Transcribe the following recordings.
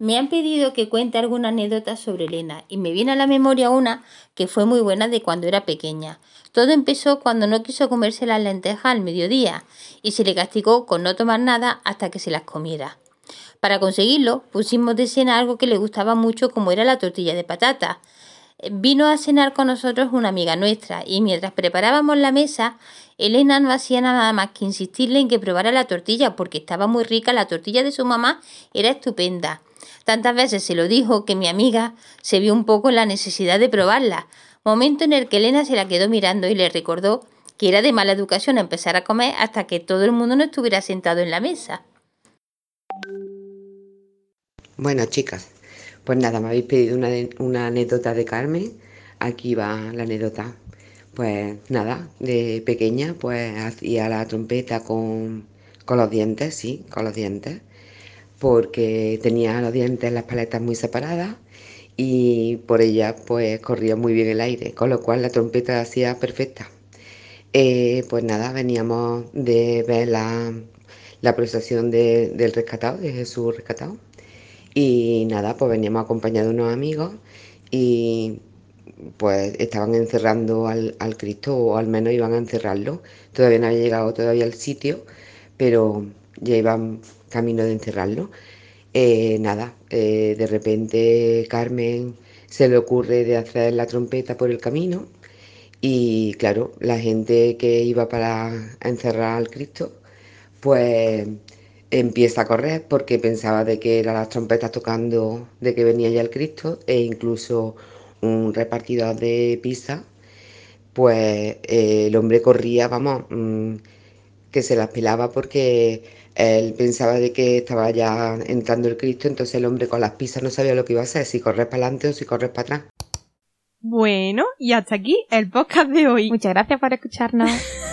Me han pedido que cuente alguna anécdota sobre Elena y me viene a la memoria una que fue muy buena de cuando era pequeña. Todo empezó cuando no quiso comerse las lentejas al mediodía y se le castigó con no tomar nada hasta que se las comiera. Para conseguirlo, pusimos de cena algo que le gustaba mucho como era la tortilla de patata. Vino a cenar con nosotros una amiga nuestra y mientras preparábamos la mesa, Elena no hacía nada más que insistirle en que probara la tortilla porque estaba muy rica, la tortilla de su mamá era estupenda. Tantas veces se lo dijo que mi amiga se vio un poco en la necesidad de probarla, momento en el que Elena se la quedó mirando y le recordó que era de mala educación empezar a comer hasta que todo el mundo no estuviera sentado en la mesa. Bueno, chicas, pues nada, me habéis pedido una anécdota de Carmen. Aquí va la anécdota. Pues nada, de pequeña pues hacía la trompeta con los dientes, sí, con los dientes, porque tenía los dientes, las paletas muy separadas y por ellas pues corría muy bien el aire, con lo cual la trompeta hacía perfecta. Pues nada, veníamos de ver la procesión del rescatado, de Jesús rescatado. Y nada, pues veníamos acompañados de unos amigos y pues estaban encerrando al Cristo, o al menos iban a encerrarlo. Todavía no había llegado todavía al sitio, pero ya iban camino de encerrarlo. De repente Carmen se le ocurre de hacer la trompeta por el camino y claro, la gente que iba para encerrar al Cristo, pues empieza a correr porque pensaba de que eran las trompetas tocando, de que venía ya el Cristo, e incluso un repartidor de pizza, pues el hombre corría, vamos, que se las pelaba porque él pensaba de que estaba ya entrando el Cristo, entonces el hombre con las pizzas no sabía lo que iba a hacer, si correr para adelante o si correr para atrás. Bueno, y hasta aquí el podcast de hoy. Muchas gracias por escucharnos.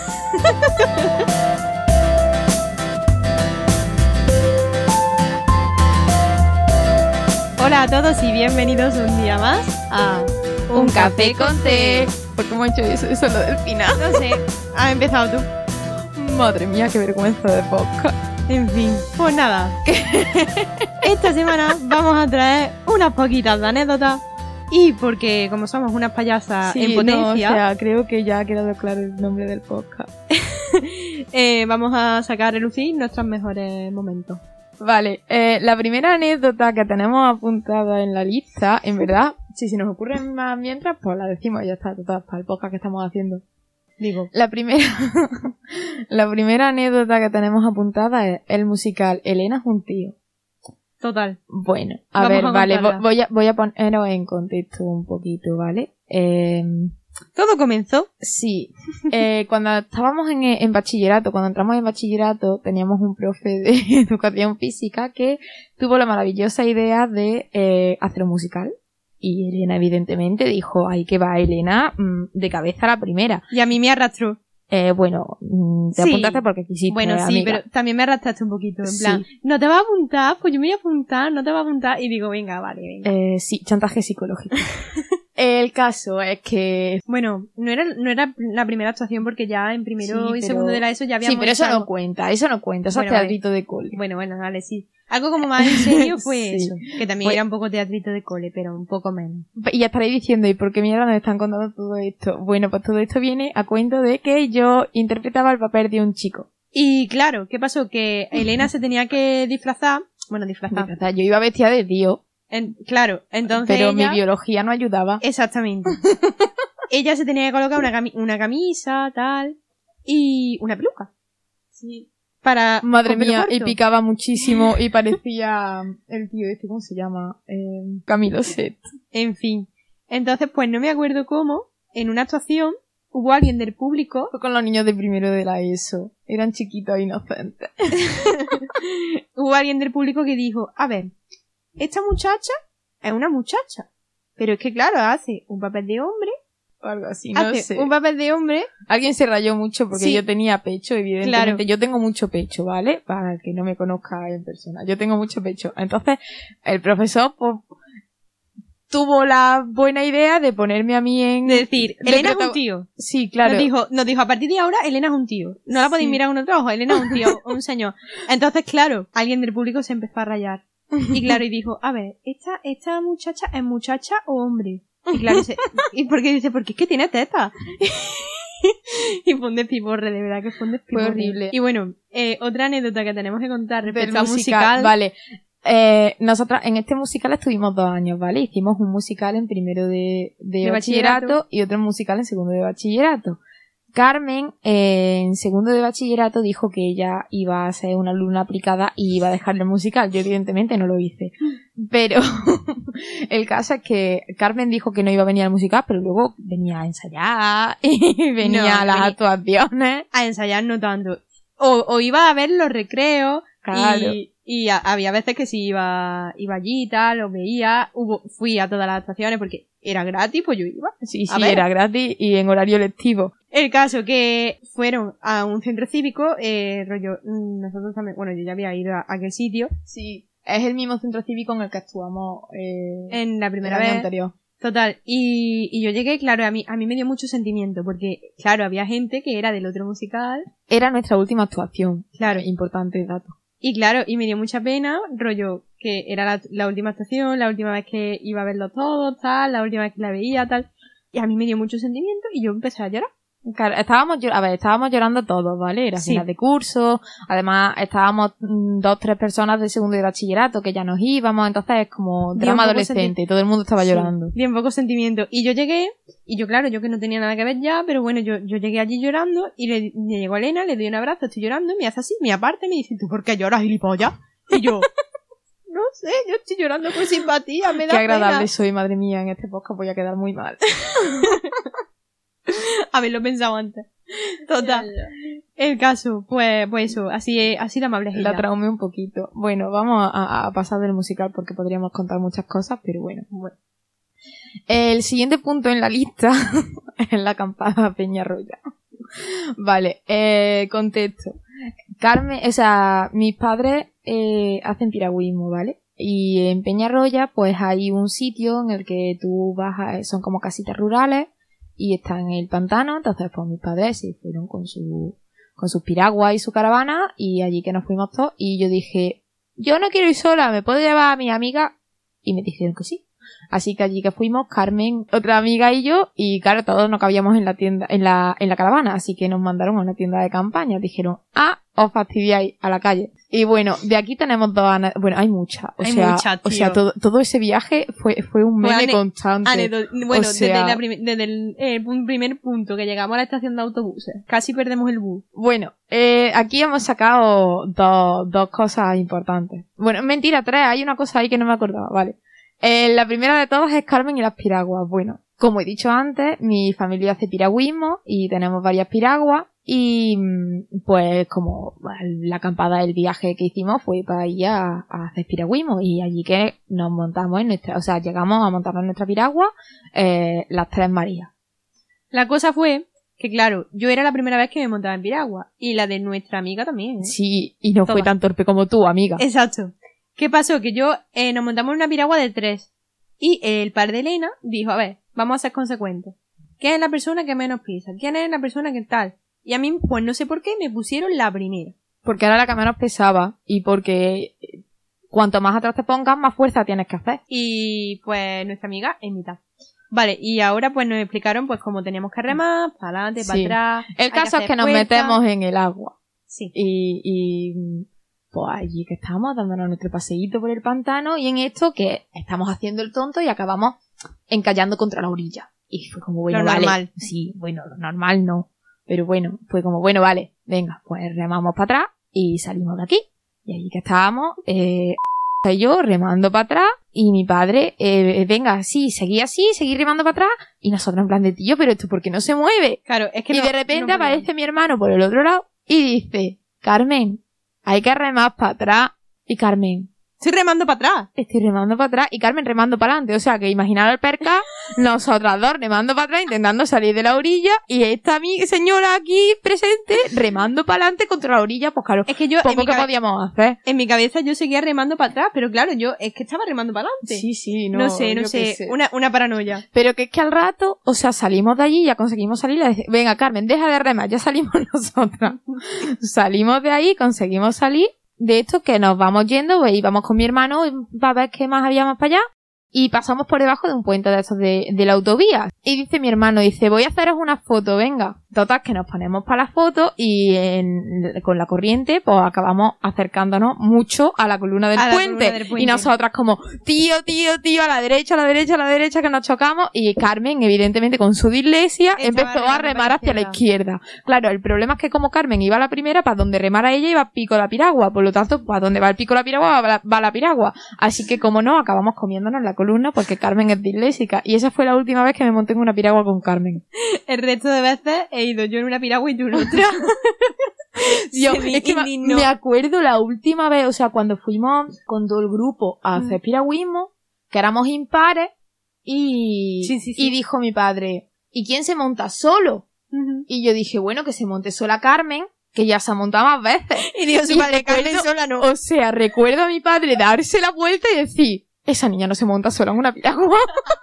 Hola a todos y bienvenidos un día más a Un café con té. ¿Por qué hemos hecho eso? Eso es lo del final. No sé, has empezado tú. Madre mía, qué vergüenza de podcast. En fin, pues nada. Esta semana vamos a traer unas poquitas de anécdotas. Y porque como somos unas payasas en potencia, o sea, creo que ya ha quedado claro el nombre del podcast. vamos a sacar a relucir nuestros mejores momentos. Vale, la primera anécdota que tenemos apuntada en la lista, en verdad, si se nos ocurren más mientras, pues la decimos, ya está, total, para el podcast que estamos haciendo. Digo, la primera anécdota que tenemos apuntada es el musical Elena es un tío. Total. Bueno, a ver, vale, voy a poneros en contexto un poquito, ¿vale? Todo comenzó. Sí. Cuando estábamos en bachillerato, cuando entramos en bachillerato, teníamos un profe de educación física que tuvo la maravillosa idea de hacer un musical. Y Elena, evidentemente, dijo, ay, que va, Elena, de cabeza a la primera. Y a mí me arrastró. Bueno, te apuntaste porque quisiste. Bueno, sí, amiga. Pero también me arrastraste un poquito, en plan, ¿no te vas a apuntar? Pues yo me voy a apuntar, no te vas a apuntar. Y digo, venga, vale, venga. Sí, chantaje psicológico. El caso es que... Bueno, no era la primera actuación porque ya en primero y segundo de la ESO ya habíamos... Sí, pero eso no cuenta, eso es teatrito de cole. Bueno, vale, sí. Algo como más en serio fue eso. Que también era un poco teatrito de cole, pero un poco menos. Y ya estaréis diciendo, ¿y por qué mierda nos están contando todo esto? Bueno, pues todo esto viene a cuento de que yo interpretaba el papel de un chico. Y claro, ¿qué pasó? Que Elena se tenía que disfrazar. Bueno, disfrazar. Yo iba vestida de tío. Claro, entonces pero ella... mi biología no ayudaba. Exactamente. Ella se tenía que colocar una camisa, tal, y una peluca. Sí. Para... Madre mía, y picaba muchísimo y parecía el tío este, ¿cómo se llama? Camilo Set. En fin. Entonces, pues no me acuerdo cómo, en una actuación, hubo alguien del público... Fue con los niños de primero de la ESO. Eran chiquitos e inocentes. Hubo alguien del público que dijo, a ver, esta muchacha es una muchacha. Pero es que claro, hace un papel de hombre. O algo así, no sé. Un papel de hombre. Alguien se rayó mucho porque yo tenía pecho, evidentemente. Claro. Yo tengo mucho pecho, ¿vale? Para el que no me conozca en persona. Yo tengo mucho pecho. Entonces, el profesor, pues, tuvo la buena idea de ponerme a mí en... De decir, Elena es un tío. Sí, claro. Nos dijo, a partir de ahora, Elena es un tío. No la podéis mirar con otro ojo, Elena es un tío, un señor. Entonces, claro, alguien del público se empezó a rayar. Y claro, y dijo, a ver, ¿esta muchacha es muchacha o hombre? Y claro, dice, ¿y por qué? Dice, porque es que tiene teta. Y fue un despiporre, de verdad que fue un despiporre. Fue horrible. Y bueno, otra anécdota que tenemos que contar respecto Del al musical. Vale. Nosotras en este musical estuvimos 2 años, ¿vale? Hicimos un musical en primero de bachillerato y otro musical en segundo de bachillerato. Carmen, en segundo de bachillerato, dijo que ella iba a ser una alumna aplicada y iba a dejar el musical. Yo evidentemente no lo hice. Pero el caso es que Carmen dijo que no iba a venir al musical, pero luego venía a ensayar y venía a las actuaciones. A ensayar no tanto. O iba a ver los recreos. Claro. Y había veces que sí iba allí y tal, lo veía. Fui a todas las actuaciones porque era gratis, pues yo iba. Sí, era gratis y en horario lectivo. El caso que fueron a un centro cívico, rollo, nosotros también, bueno, yo ya había ido a aquel sitio. Sí, es el mismo centro cívico en el que actuamos en la primera el año vez. anterior. Total, y yo llegué, claro, a mí me dio mucho sentimiento, porque, claro, había gente que era del otro musical. Era nuestra última actuación. Claro. Importante dato. Y claro, y me dio mucha pena, rollo, que era la última actuación, la última vez que iba a verlo todo, tal, la última vez que la veía, tal. Y a mí me dio mucho sentimiento y yo empecé a llorar. Claro, estábamos llorando todos, ¿vale? Era final de curso, además estábamos 2-3 personas de segundo de bachillerato que ya nos íbamos, entonces es como drama adolescente, todo el mundo estaba llorando. Bien poco sentimiento. Y yo llegué, y yo claro, yo que no tenía nada que ver ya, pero bueno, yo llegué allí llorando, y le llegó a Elena, le doy un abrazo, estoy llorando, y me hace así, me aparte, me dice, ¿tú por qué lloras, gilipollas? Y yo, no sé, yo estoy llorando por simpatía, me da Qué agradable pena. soy, madre mía, en este podcast voy a quedar muy mal. Haberlo pensado antes. Total. El caso, pues eso, así de amable es ella. La traumé un poquito. Bueno, vamos a pasar del musical porque podríamos contar muchas cosas, pero bueno. El siguiente punto en la lista es la acampada Peñarroya. Vale, contexto. Carmen, o sea, mis padres hacen piragüismo, ¿vale? Y en Peñarroya, pues hay un sitio en el que tú vas son como casitas rurales y está en el pantano, entonces pues mis padres se fueron con sus piraguas y su caravana y allí que nos fuimos todos y yo dije, yo no quiero ir sola, ¿me puedo llevar a mi amiga? Y me dijeron que sí. Así que allí que fuimos, Carmen, otra amiga y yo, y claro, todos no cabíamos en la tienda, en la caravana, así que nos mandaron a una tienda de campaña. Dijeron, os fastidiáis a la calle. Y bueno, de aquí tenemos bueno, hay muchas. O sea, todo ese viaje fue un meme constante. Bueno, o sea, desde el primer punto que llegamos a la estación de autobuses, casi perdemos el bus. Bueno, aquí hemos sacado dos cosas importantes. Bueno, mentira, 3, hay una cosa ahí que no me acordaba, vale. La primera de todas es Carmen y las piraguas. Bueno, como he dicho antes, mi familia hace piragüismo y tenemos varias piraguas y pues como la acampada del viaje que hicimos fue para ir a hacer piragüismo y allí que nos montamos llegamos a montarnos en nuestra piragua las 3 Marías. La cosa fue que claro, yo era la primera vez que me montaba en piragua y la de nuestra amiga también. Sí, y no fue tan torpe como tú, amiga. Exacto. ¿Qué pasó? Que yo nos montamos en una piragua de 3 y el par de Elena dijo, a ver, vamos a ser consecuentes. ¿Quién es la persona que menos pisa? ¿Quién es la persona que tal? Y a mí, pues no sé por qué, me pusieron la primera. Porque era la que menos pesaba y porque cuanto más atrás te pongas, más fuerza tienes que hacer. Y pues nuestra amiga en mitad. Vale, y ahora pues nos explicaron pues cómo teníamos que remar, para adelante, para atrás. El caso es que nos metemos en el agua. Sí. Y pues allí que estábamos dándonos nuestro paseíto por el pantano y en esto que estamos haciendo el tonto y acabamos encallando contra la orilla. Y fue como, bueno, lo vale. Normal. Sí, bueno, lo normal no. Pero bueno, fue como, bueno, vale, venga, pues remamos para atrás y salimos de aquí. Y allí que estábamos, y yo remando para atrás y mi padre, venga, sí, seguí remando para atrás y nosotros en plan de tío, pero esto ¿por qué no se mueve? Claro, es que y de repente aparece mi hermano por el otro lado y dice, Carmen, hay que remar para atrás. Y Carmen, estoy remando para atrás. Estoy remando para atrás y Carmen remando para adelante. O sea, que imaginar el perca, nosotras dos remando para atrás intentando salir de la orilla y esta mi señora aquí presente remando para adelante contra la orilla. Pues claro, es que yo poco que podíamos hacer. En mi cabeza yo seguía remando para atrás, pero claro, yo es que estaba remando para adelante. Sí, no sé. Una paranoia. Pero que es que al rato, o sea, salimos de allí, ya conseguimos salir. Venga, Carmen, deja de remar, ya salimos nosotras. Salimos de ahí, conseguimos salir. de esto que nos vamos yendo, pues íbamos con mi hermano para ver qué más había más para allá. Y pasamos por debajo de un puente de esos de la autovía. Y dice mi hermano, voy a haceros una foto, venga. Total, que nos ponemos para la foto y con la corriente, pues acabamos acercándonos mucho a la columna del puente. Y nosotras como, tío, a la derecha, que nos chocamos. Y Carmen, evidentemente, con su dislexia, empezó a remar hacia la izquierda. Claro, el problema es que como Carmen iba a la primera, para donde remara ella iba pico la piragua. Por lo tanto, para donde va el pico la piragua, va la piragua. Así que, como no, acabamos comiéndonos la columna porque Carmen es disléxica. Y esa fue la última vez que me monté en una piragua con Carmen. El resto de veces he ido yo en una piragua y tú en otra. Dios, es que me acuerdo la última vez, o sea, cuando fuimos con todo el grupo a hacer piragüismo, que éramos impares, y dijo mi padre, ¿y quién se monta solo? Y yo dije, bueno, que se monte sola Carmen, que ya se ha montado más veces. Y dijo su padre, Carmen sola no. O sea, recuerdo a mi padre darse la vuelta y decir, esa niña no se monta sola en una piragua.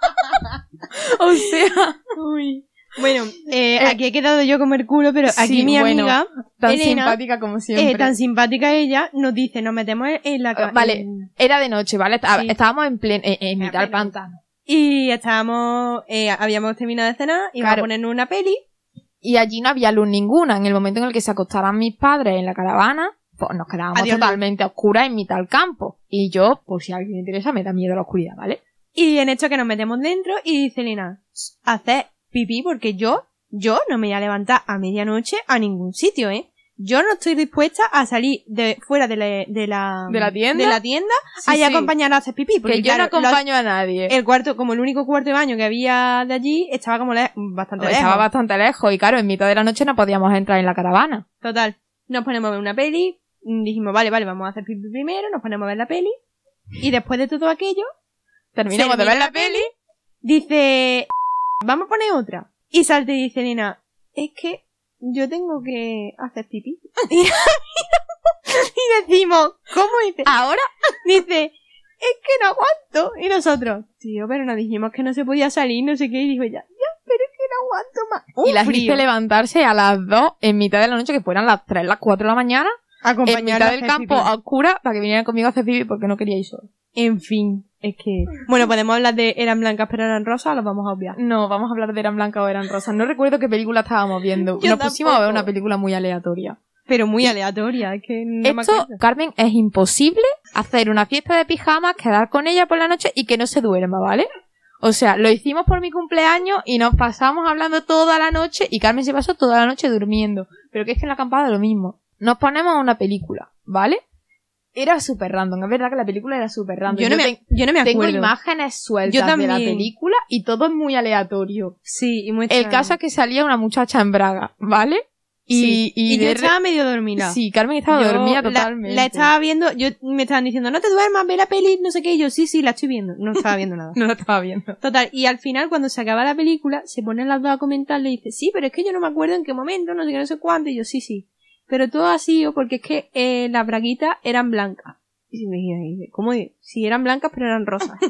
O sea... Uy. Bueno, aquí he quedado yo como el culo, pero aquí mi amiga, tan Elena, simpática como siempre. Tan simpática ella, nos dice, nos metemos en la... Vale, era de noche, ¿vale? Estábamos en mitad del pantano. Y estábamos, habíamos terminado de cenar, íbamos a ponernos una peli. Y allí no había luz ninguna. En el momento en el que se acostaran mis padres en la caravana, pues nos quedábamos totalmente a oscuras en mitad del campo. Y yo, por si a alguien le interesa, me da miedo la oscuridad, ¿vale? Y en esto que nos metemos dentro y dice Elena, haced pipí porque yo no me voy a levantar a medianoche a ningún sitio, ¿eh? Yo no estoy dispuesta a salir fuera de la tienda a ir a acompañar a hacer pipí. Porque, que yo no acompaño a nadie. El cuarto, como el único cuarto de baño que había de allí, estaba como bastante lejos. Estaba bastante lejos y claro, en mitad de la noche no podíamos entrar en la caravana. Total, nos ponemos a ver una peli, dijimos, vale, vamos a hacer pipí primero, nos ponemos a ver la peli, y después de todo aquello, terminamos de ver la peli, dice... Vamos a poner otra. Y salte y dice, Nina, es que yo tengo que hacer pipí. Y decimos, ¿cómo dice? ¿Ahora? Dice, es que no aguanto. Y nosotros, tío, pero nos dijimos que no se podía salir, no sé qué. Y dijo ya, pero es que no aguanto más. Y las hice levantarse a las 2 en mitad de la noche, que fueran las 3, las 4 de la mañana, en mitad del campo a oscura, para que vinieran conmigo a hacer pipí porque no quería ir solo. En fin. Es que... Bueno, podemos hablar de Eran blancas pero eran rosas o los vamos a obviar. No, vamos a hablar de Eran blancas o eran rosas. No recuerdo qué película estábamos viendo. Nos pusimos a ver una película muy aleatoria. Pero muy aleatoria, es que no me acuerdo. Carmen, es imposible hacer una fiesta de pijamas, quedar con ella por la noche y que no se duerma, ¿vale? O sea, lo hicimos por mi cumpleaños y nos pasamos hablando toda la noche y Carmen se pasó toda la noche durmiendo. Pero que es que en la acampada lo mismo. Nos ponemos a una película, ¿vale? Era súper random, es verdad que la película era súper random. Yo no me acuerdo. Tengo imágenes sueltas de la película y todo es muy aleatorio. Sí, y muy extraño. El caso es que salía una muchacha en braga, ¿vale? Y yo estaba medio dormida. Sí, Carmen estaba dormida totalmente. La estaba viendo, me estaban diciendo, no te duermas, ve la peli, no sé qué, y yo, sí, la estoy viendo. No estaba viendo nada. No la estaba viendo. Total, y al final, cuando se acaba la película, se ponen las dos a comentar, le dice, sí, pero es que yo no me acuerdo en qué momento, no sé qué, no sé cuánto, y yo, sí. Pero todo ha sido porque es que las braguitas eran blancas. Y me dije, ¿cómo? Si eran blancas pero eran rosas.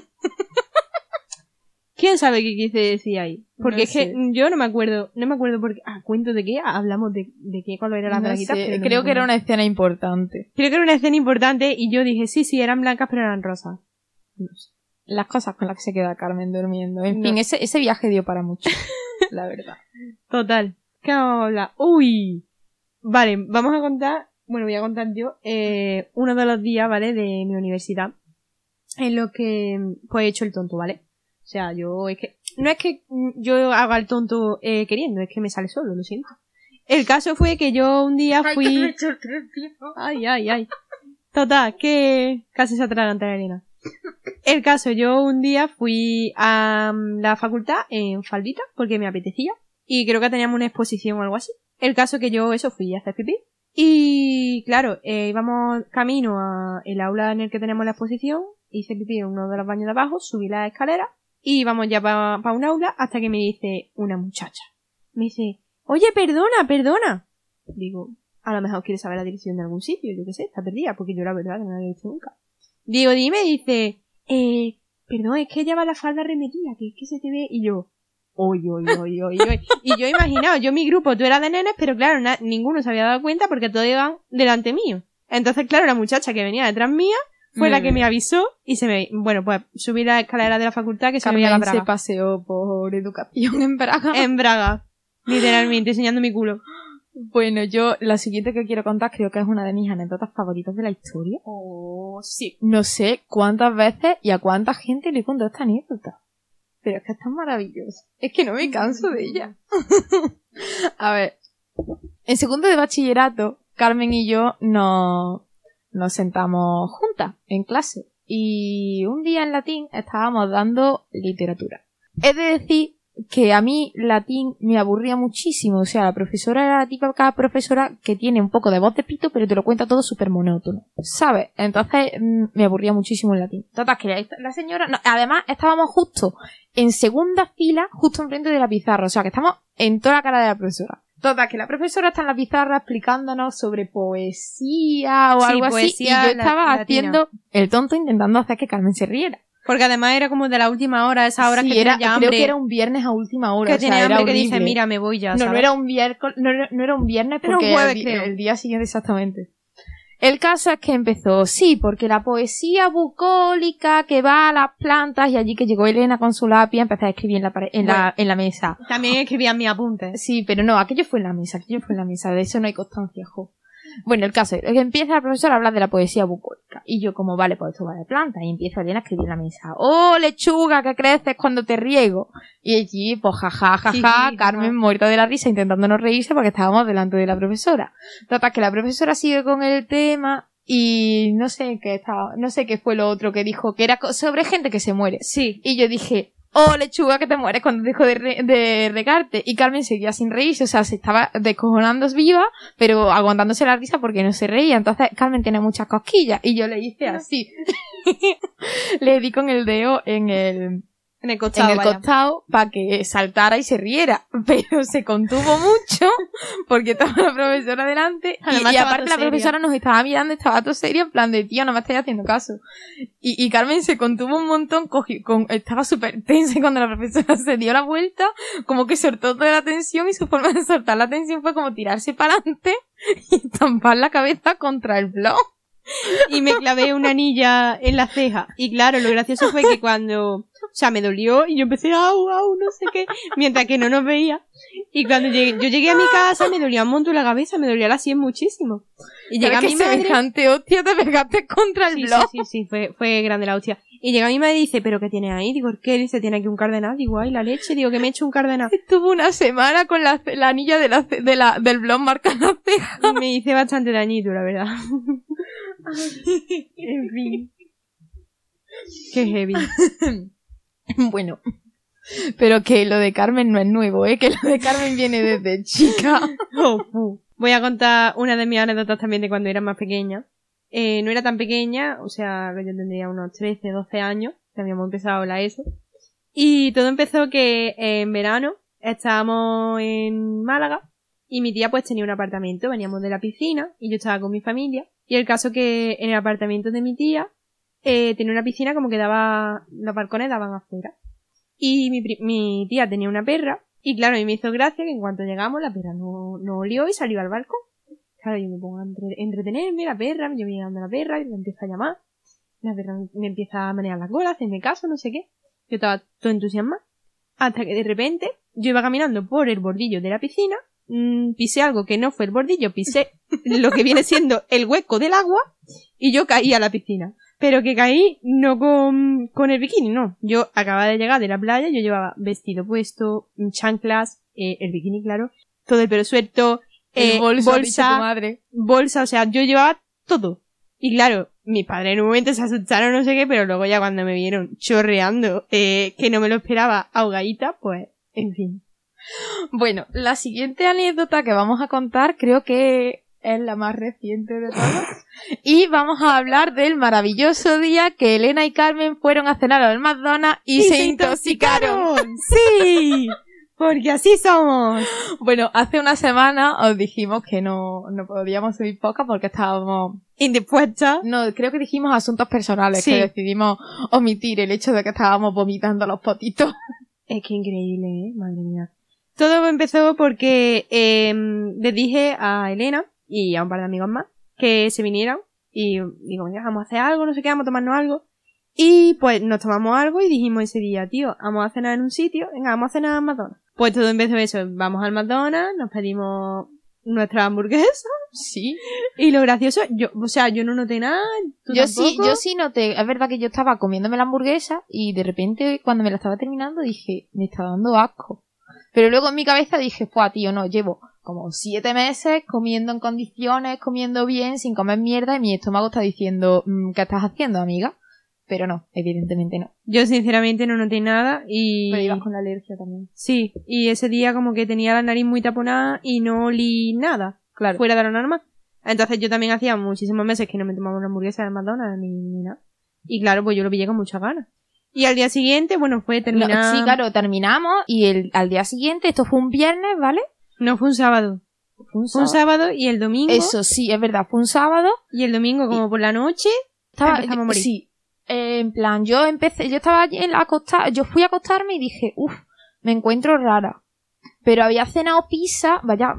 ¿Quién sabe qué quise decir ahí? Porque es que yo no me acuerdo porque... ¿cuento de qué? Hablamos de qué color eran las braguitas. Pero creo que era una escena importante. Creo que era una escena importante y yo dije, sí, eran blancas pero eran rosas. No sé. Las cosas con las que se queda Carmen durmiendo. En fin, ese viaje dio para mucho, la verdad. Total. ¿Qué vamos a hablar? ¡Uy! Vale, vamos a contar... Bueno, voy a contar yo uno de los días, ¿vale? De mi universidad en los que pues he hecho el tonto, ¿vale? O sea, yo es que... No es que yo haga el tonto queriendo, es que me sale solo, lo siento. El caso fue que yo un día fui... Ay. Total, que casi se atraganta la arena. El caso, yo un día fui a la facultad en faldita porque me apetecía y creo que teníamos una exposición o algo así. El caso que yo fui a hacer pipí. Y claro, íbamos camino a el aula en el que tenemos la exposición, hice pipí en uno de los baños de abajo, subí la escalera y íbamos ya para un aula hasta que me dice una muchacha. Me dice, oye, perdona. Digo, a lo mejor quiere saber la dirección de algún sitio, yo qué sé, está perdida, porque yo la verdad que no la había visto nunca. Digo, dime, dice, perdón, es que lleva la falda remetida, que es que se te ve, y yo... Oy. Y yo imaginaba, yo mi grupo, tú eras de nenes, pero claro, ninguno se había dado cuenta porque todos iban delante mío. Entonces, claro, la muchacha que venía detrás mía fue la que me avisó y bueno, pues subí la escalera de la facultad que se veía la Carmen Braga. se paseó por educación en Braga. En Braga. Literalmente, enseñando mi culo. Bueno, yo la siguiente que quiero contar creo que es una de mis anécdotas favoritas de la historia. Oh, sí. No sé cuántas veces y a cuánta gente le contó esta anécdota. Pero es que es tan maravillosa. Es que no me canso de ella. A ver, en segundo de bachillerato, Carmen y yo nos sentamos juntas en clase. Y un día en latín estábamos dando literatura. Es de decir que a mí latín me aburría muchísimo. O sea, la profesora era la típica profesora que tiene un poco de voz de pito, pero te lo cuenta todo súper monótono, ¿sabes? Entonces me aburría muchísimo el latín. Total, que la señora... No, además, estábamos justo en segunda fila, justo enfrente de la pizarra. O sea, que estamos en toda la cara de la profesora. Total, que la profesora está en la pizarra explicándonos sobre poesía o algo así. Y yo estaba haciendo el tonto intentando hacer que Carmen se riera. Porque además era como de la última hora, esa hora Sí, que tenía ya hambre. creo que era un viernes a última hora. Que o sea, tenía era hambre, que horrible. dice, mira, me voy ya, No, ¿sabes? no era un viernes, no era un viernes Era un porque jueves, creo. el día siguiente exactamente. El caso es que empezó, sí, porque la poesía bucólica que va a las plantas, y allí que llegó Elena con su lápiz empezó a escribir en la mesa. También escribía mis apuntes. Sí, pero no, aquello fue en la mesa, de eso no hay constancia, jo. Bueno, el caso es que empieza la profesora a hablar de la poesía bucólica. Y yo como, vale, pues esto va de planta. Y empieza Elena a escribir en la mesa. ¡Oh, lechuga, que creces cuando te riego! Y allí, pues jaja, Sí, Carmen muerta de la risa intentando no reírse porque estábamos delante de la profesora. Total, que la profesora sigue con el tema y no sé qué fue lo otro que dijo, que era sobre gente que se muere. Sí. Y yo dije... ¡Oh, lechuga, que te mueres cuando dejo de regarte! Y Carmen seguía sin reírse, o sea, se estaba descojonando viva, pero aguantándose la risa porque no se reía. Entonces, Carmen tiene muchas cosquillas, y yo le hice así. Le di con el dedo en el costado para que saltara y se riera, pero se contuvo mucho porque estaba la profesora delante y aparte la profesora nos estaba mirando, estaba todo seria en plan de tío, no me estáis haciendo caso, y Carmen se contuvo un montón, estaba súper tensa y cuando la profesora se dio la vuelta como que soltó toda la tensión y su forma de soltar la tensión fue como tirarse para adelante y estampar la cabeza contra el blog. Y me clavé una anilla en la ceja. Y claro, lo gracioso fue que cuando... O sea, me dolió y yo empecé au, no sé qué, mientras que no nos veía. Y cuando yo llegué a mi casa me dolía un montón la cabeza, me dolía la sien muchísimo. Y llega mi madre... semejante hostia te pegaste contra el blog. Sí, fue grande la hostia. Y llega mi madre y dice, ¿pero qué tiene ahí? Digo, ¿qué? Dice, tiene aquí un cardenal. Digo, ay, la leche. Digo, que me he hecho un cardenal. Estuvo una semana con la anilla del blog marcada en la ceja. Y me hice bastante dañito, la verdad. En fin. Qué heavy. Bueno, pero que lo de Carmen no es nuevo, que lo de Carmen viene desde chica. Voy a contar una de mis anécdotas también de cuando era más pequeña. No era tan pequeña, o sea, yo tendría unos 13, 12 años, que habíamos empezado la ESO. Y todo empezó que en verano estábamos en Málaga y mi tía pues tenía un apartamento, veníamos de la piscina y yo estaba con mi familia. Y el caso que en el apartamento de mi tía tenía una piscina como que daba, los balcones daban afuera. Y mi tía tenía una perra y claro, a mí me hizo gracia que en cuanto llegamos la perra no olió y salió al balcón. Claro, yo me pongo a entretenerme, la perra, yo voy llegando a la perra y me empieza a llamar. La perra me empieza a manejar las colas, hacerme caso, no sé qué. Yo estaba todo entusiasmada. Hasta que de repente yo iba caminando por el bordillo de la piscina, pisé algo que no fue el bordillo, pisé lo que viene siendo el hueco del agua y yo caí a la piscina. Pero que caí no con el bikini, no. Yo acababa de llegar de la playa, yo llevaba vestido puesto, chanclas, el bikini, claro, todo el pelo suelto, bolsa, o sea, yo llevaba todo. Y claro, mis padres en un momento se asustaron, no sé qué, pero luego ya cuando me vieron chorreando, que no me lo esperaba, ahogadita, pues, en fin. Bueno, la siguiente anécdota que vamos a contar creo que es la más reciente de todas. Y vamos a hablar del maravilloso día que Elena y Carmen fueron a cenar al McDonald's y se intoxicaron. ¡Sí! Porque así somos. Bueno, hace una semana os dijimos que no podíamos subir podcast porque estábamos indispuestas. No, creo que dijimos asuntos personales, sí, que decidimos omitir el hecho de que estábamos vomitando los potitos. Es que increíble, madre mía. Todo empezó porque le dije a Elena y a un par de amigos más que se vinieran y digo, venga, vamos a hacer algo, no sé qué, vamos a tomarnos algo. Y pues nos tomamos algo y dijimos ese día, tío, vamos a cenar en un sitio, venga, vamos a cenar en McDonald's. Pues todo empezó eso, vamos al McDonald's, nos pedimos nuestra hamburguesa. Sí. Y lo gracioso, yo no noté nada. Yo sí noté, es verdad que yo estaba comiéndome la hamburguesa y de repente cuando me la estaba terminando dije, me está dando asco. Pero luego en mi cabeza dije, pues tío, no, llevo como 7 meses comiendo en condiciones, comiendo bien, sin comer mierda y mi estómago está diciendo, ¿qué estás haciendo, amiga? Pero no, evidentemente no. Yo sinceramente no noté nada y... Pero ibas con la alergia también. Sí, y ese día como que tenía la nariz muy taponada y no olí nada. Claro. Fuera de lo normal. Entonces yo también hacía muchísimos meses que no me tomaba una hamburguesa de McDonald's ni nada. Y claro, pues yo lo pillé con muchas ganas. Y al día siguiente, bueno, fue terminar... No, sí, claro, terminamos y al día siguiente, esto fue un viernes, ¿vale? No, fue un sábado. Fue un sábado y el domingo... Eso sí, es verdad, fue un sábado. Y el domingo, como por la noche, empezamos a morir. Sí. En plan, yo estaba yo fui a acostarme y dije, me encuentro rara. Pero había cenado pizza, vaya,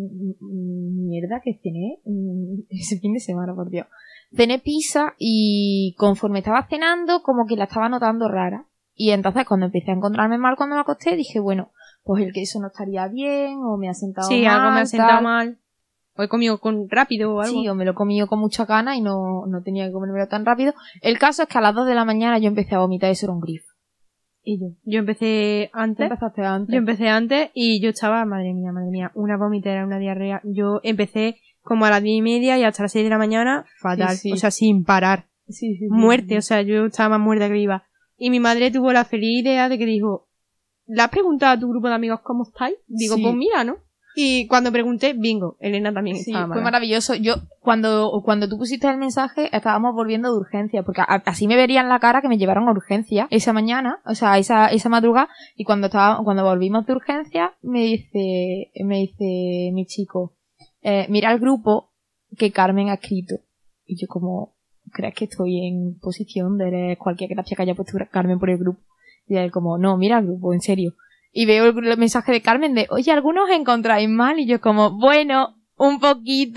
mierda que cené ese fin de semana, por Dios. Cené pizza y conforme estaba cenando, como que la estaba notando rara. Y entonces cuando empecé a encontrarme mal cuando me acosté, dije, bueno, pues el queso no estaría bien, o me ha sentado mal. Sí, algo me ha sentado mal. O he comido rápido o algo. Sí, o me lo he comido con mucha gana y no tenía que comérmelo tan rápido. El caso es que a las 2 de la mañana yo empecé a vomitar y eso era un grifo. Y yo empecé antes. Empezaste antes. Yo empecé antes y yo estaba, madre mía, una vomitera, una diarrea. Yo empecé como a las 10:30 y hasta las 6 de la mañana, fatal. Sí. O sea, sin parar. Sí. Muerte, o sea, yo estaba más muerta que viva. Y mi madre tuvo la feliz idea de que dijo, ¿le has preguntado a tu grupo de amigos cómo estáis? Digo, pues mira, ¿no? Y cuando pregunté, bingo, Elena también estaba mala. Fue maravilloso. Yo, cuando tú pusiste el mensaje, estábamos volviendo de urgencia, porque así me verían la cara que me llevaron a urgencia esa mañana, o sea, esa madrugada, y cuando volvimos de urgencia, me dice mi chico, mira el grupo que Carmen ha escrito. Y yo como, ¿crees que estoy en posición de leer cualquier gracia que haya puesto Carmen por el grupo? Y él como, no, mira el grupo, en serio. Y veo el mensaje de Carmen de, oye, ¿algunos os encontráis mal? Y yo como, bueno, un poquito.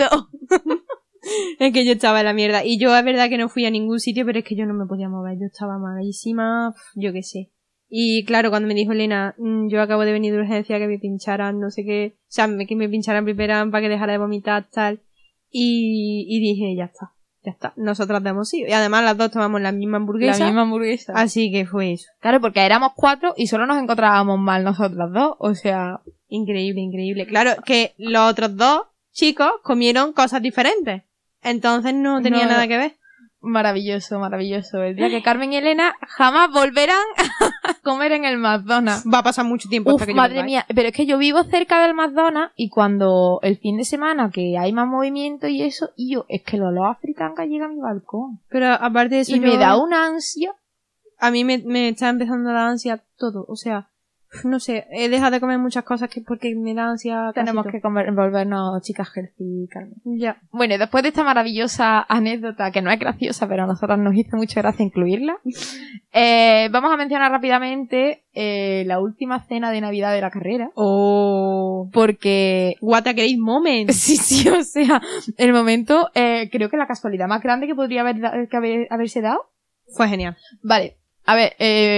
Es que yo estaba en la mierda. Y yo, es verdad que no fui a ningún sitio, pero es que yo no me podía mover. Yo estaba malísima, yo qué sé. Y claro, cuando me dijo Elena, yo acabo de venir de urgencia, que me pincharan, no sé qué. O sea, que me pincharan primeran para que dejara de vomitar, tal. Y dije, ya está. Nosotras damos sí. Y además las dos tomamos la misma hamburguesa. Así que fue eso. Claro, porque éramos 4 y solo nos encontrábamos mal nosotras dos. O sea... Increíble. Claro, que los otros 2 chicos comieron cosas diferentes. Entonces no tenía nada que ver. Maravilloso. El día que Carmen y Elena jamás volverán a comer en el McDonald's. Va a pasar mucho tiempo hasta que yo madre mía, pero es que yo vivo cerca del McDonald's y cuando el fin de semana que hay más movimiento y eso, es que el olor a fritanga llega a mi balcón. Pero aparte de eso y me da una ansia. A mí me está empezando a dar ansia todo, o sea, no sé, he dejado de comer muchas cosas porque me da ansia. Tenemos que volvernos chicas healthy, Carmen. Ya. Bueno, después de esta maravillosa anécdota, que no es graciosa, pero a nosotras nos hizo mucha gracia incluirla, vamos a mencionar rápidamente la última cena de Navidad de la carrera. Porque... What a great moment. Sí, o sea, el momento, creo que la casualidad más grande que podría haberse dado. Fue genial. Vale, a ver,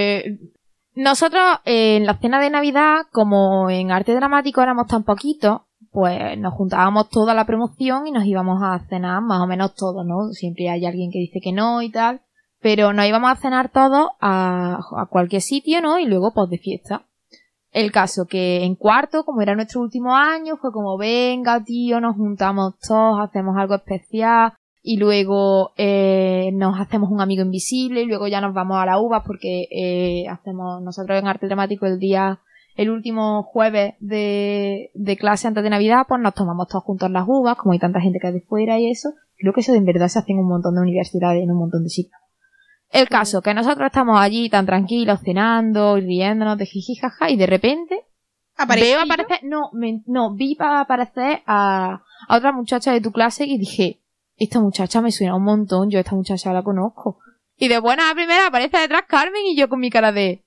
nosotros en la cena de Navidad, como en arte dramático éramos tan poquitos, pues nos juntábamos toda la promoción y nos íbamos a cenar más o menos todos, ¿no? Siempre hay alguien que dice que no y tal, pero nos íbamos a cenar todos a cualquier sitio, ¿no? Y luego pues de fiesta. El caso que en cuarto, como era nuestro último año, fue como, venga tío, nos juntamos todos, hacemos algo especial. Y luego nos hacemos un amigo invisible y luego ya nos vamos a la uvas porque hacemos nosotros en arte dramático el último jueves de clase antes de Navidad, pues nos tomamos todos juntos las uvas, como hay tanta gente que es de fuera y eso. Creo que eso en verdad se hace en un montón de universidades, en un montón de sitios. El caso que nosotros estamos allí tan tranquilos, cenando y riéndonos de jiji jaja y de repente veo aparecer, vi aparecer a otra muchacha de tu clase y dije, esta muchacha me suena un montón, yo a esta muchacha la conozco. Y de buena a primera aparece detrás Carmen y yo con mi cara de,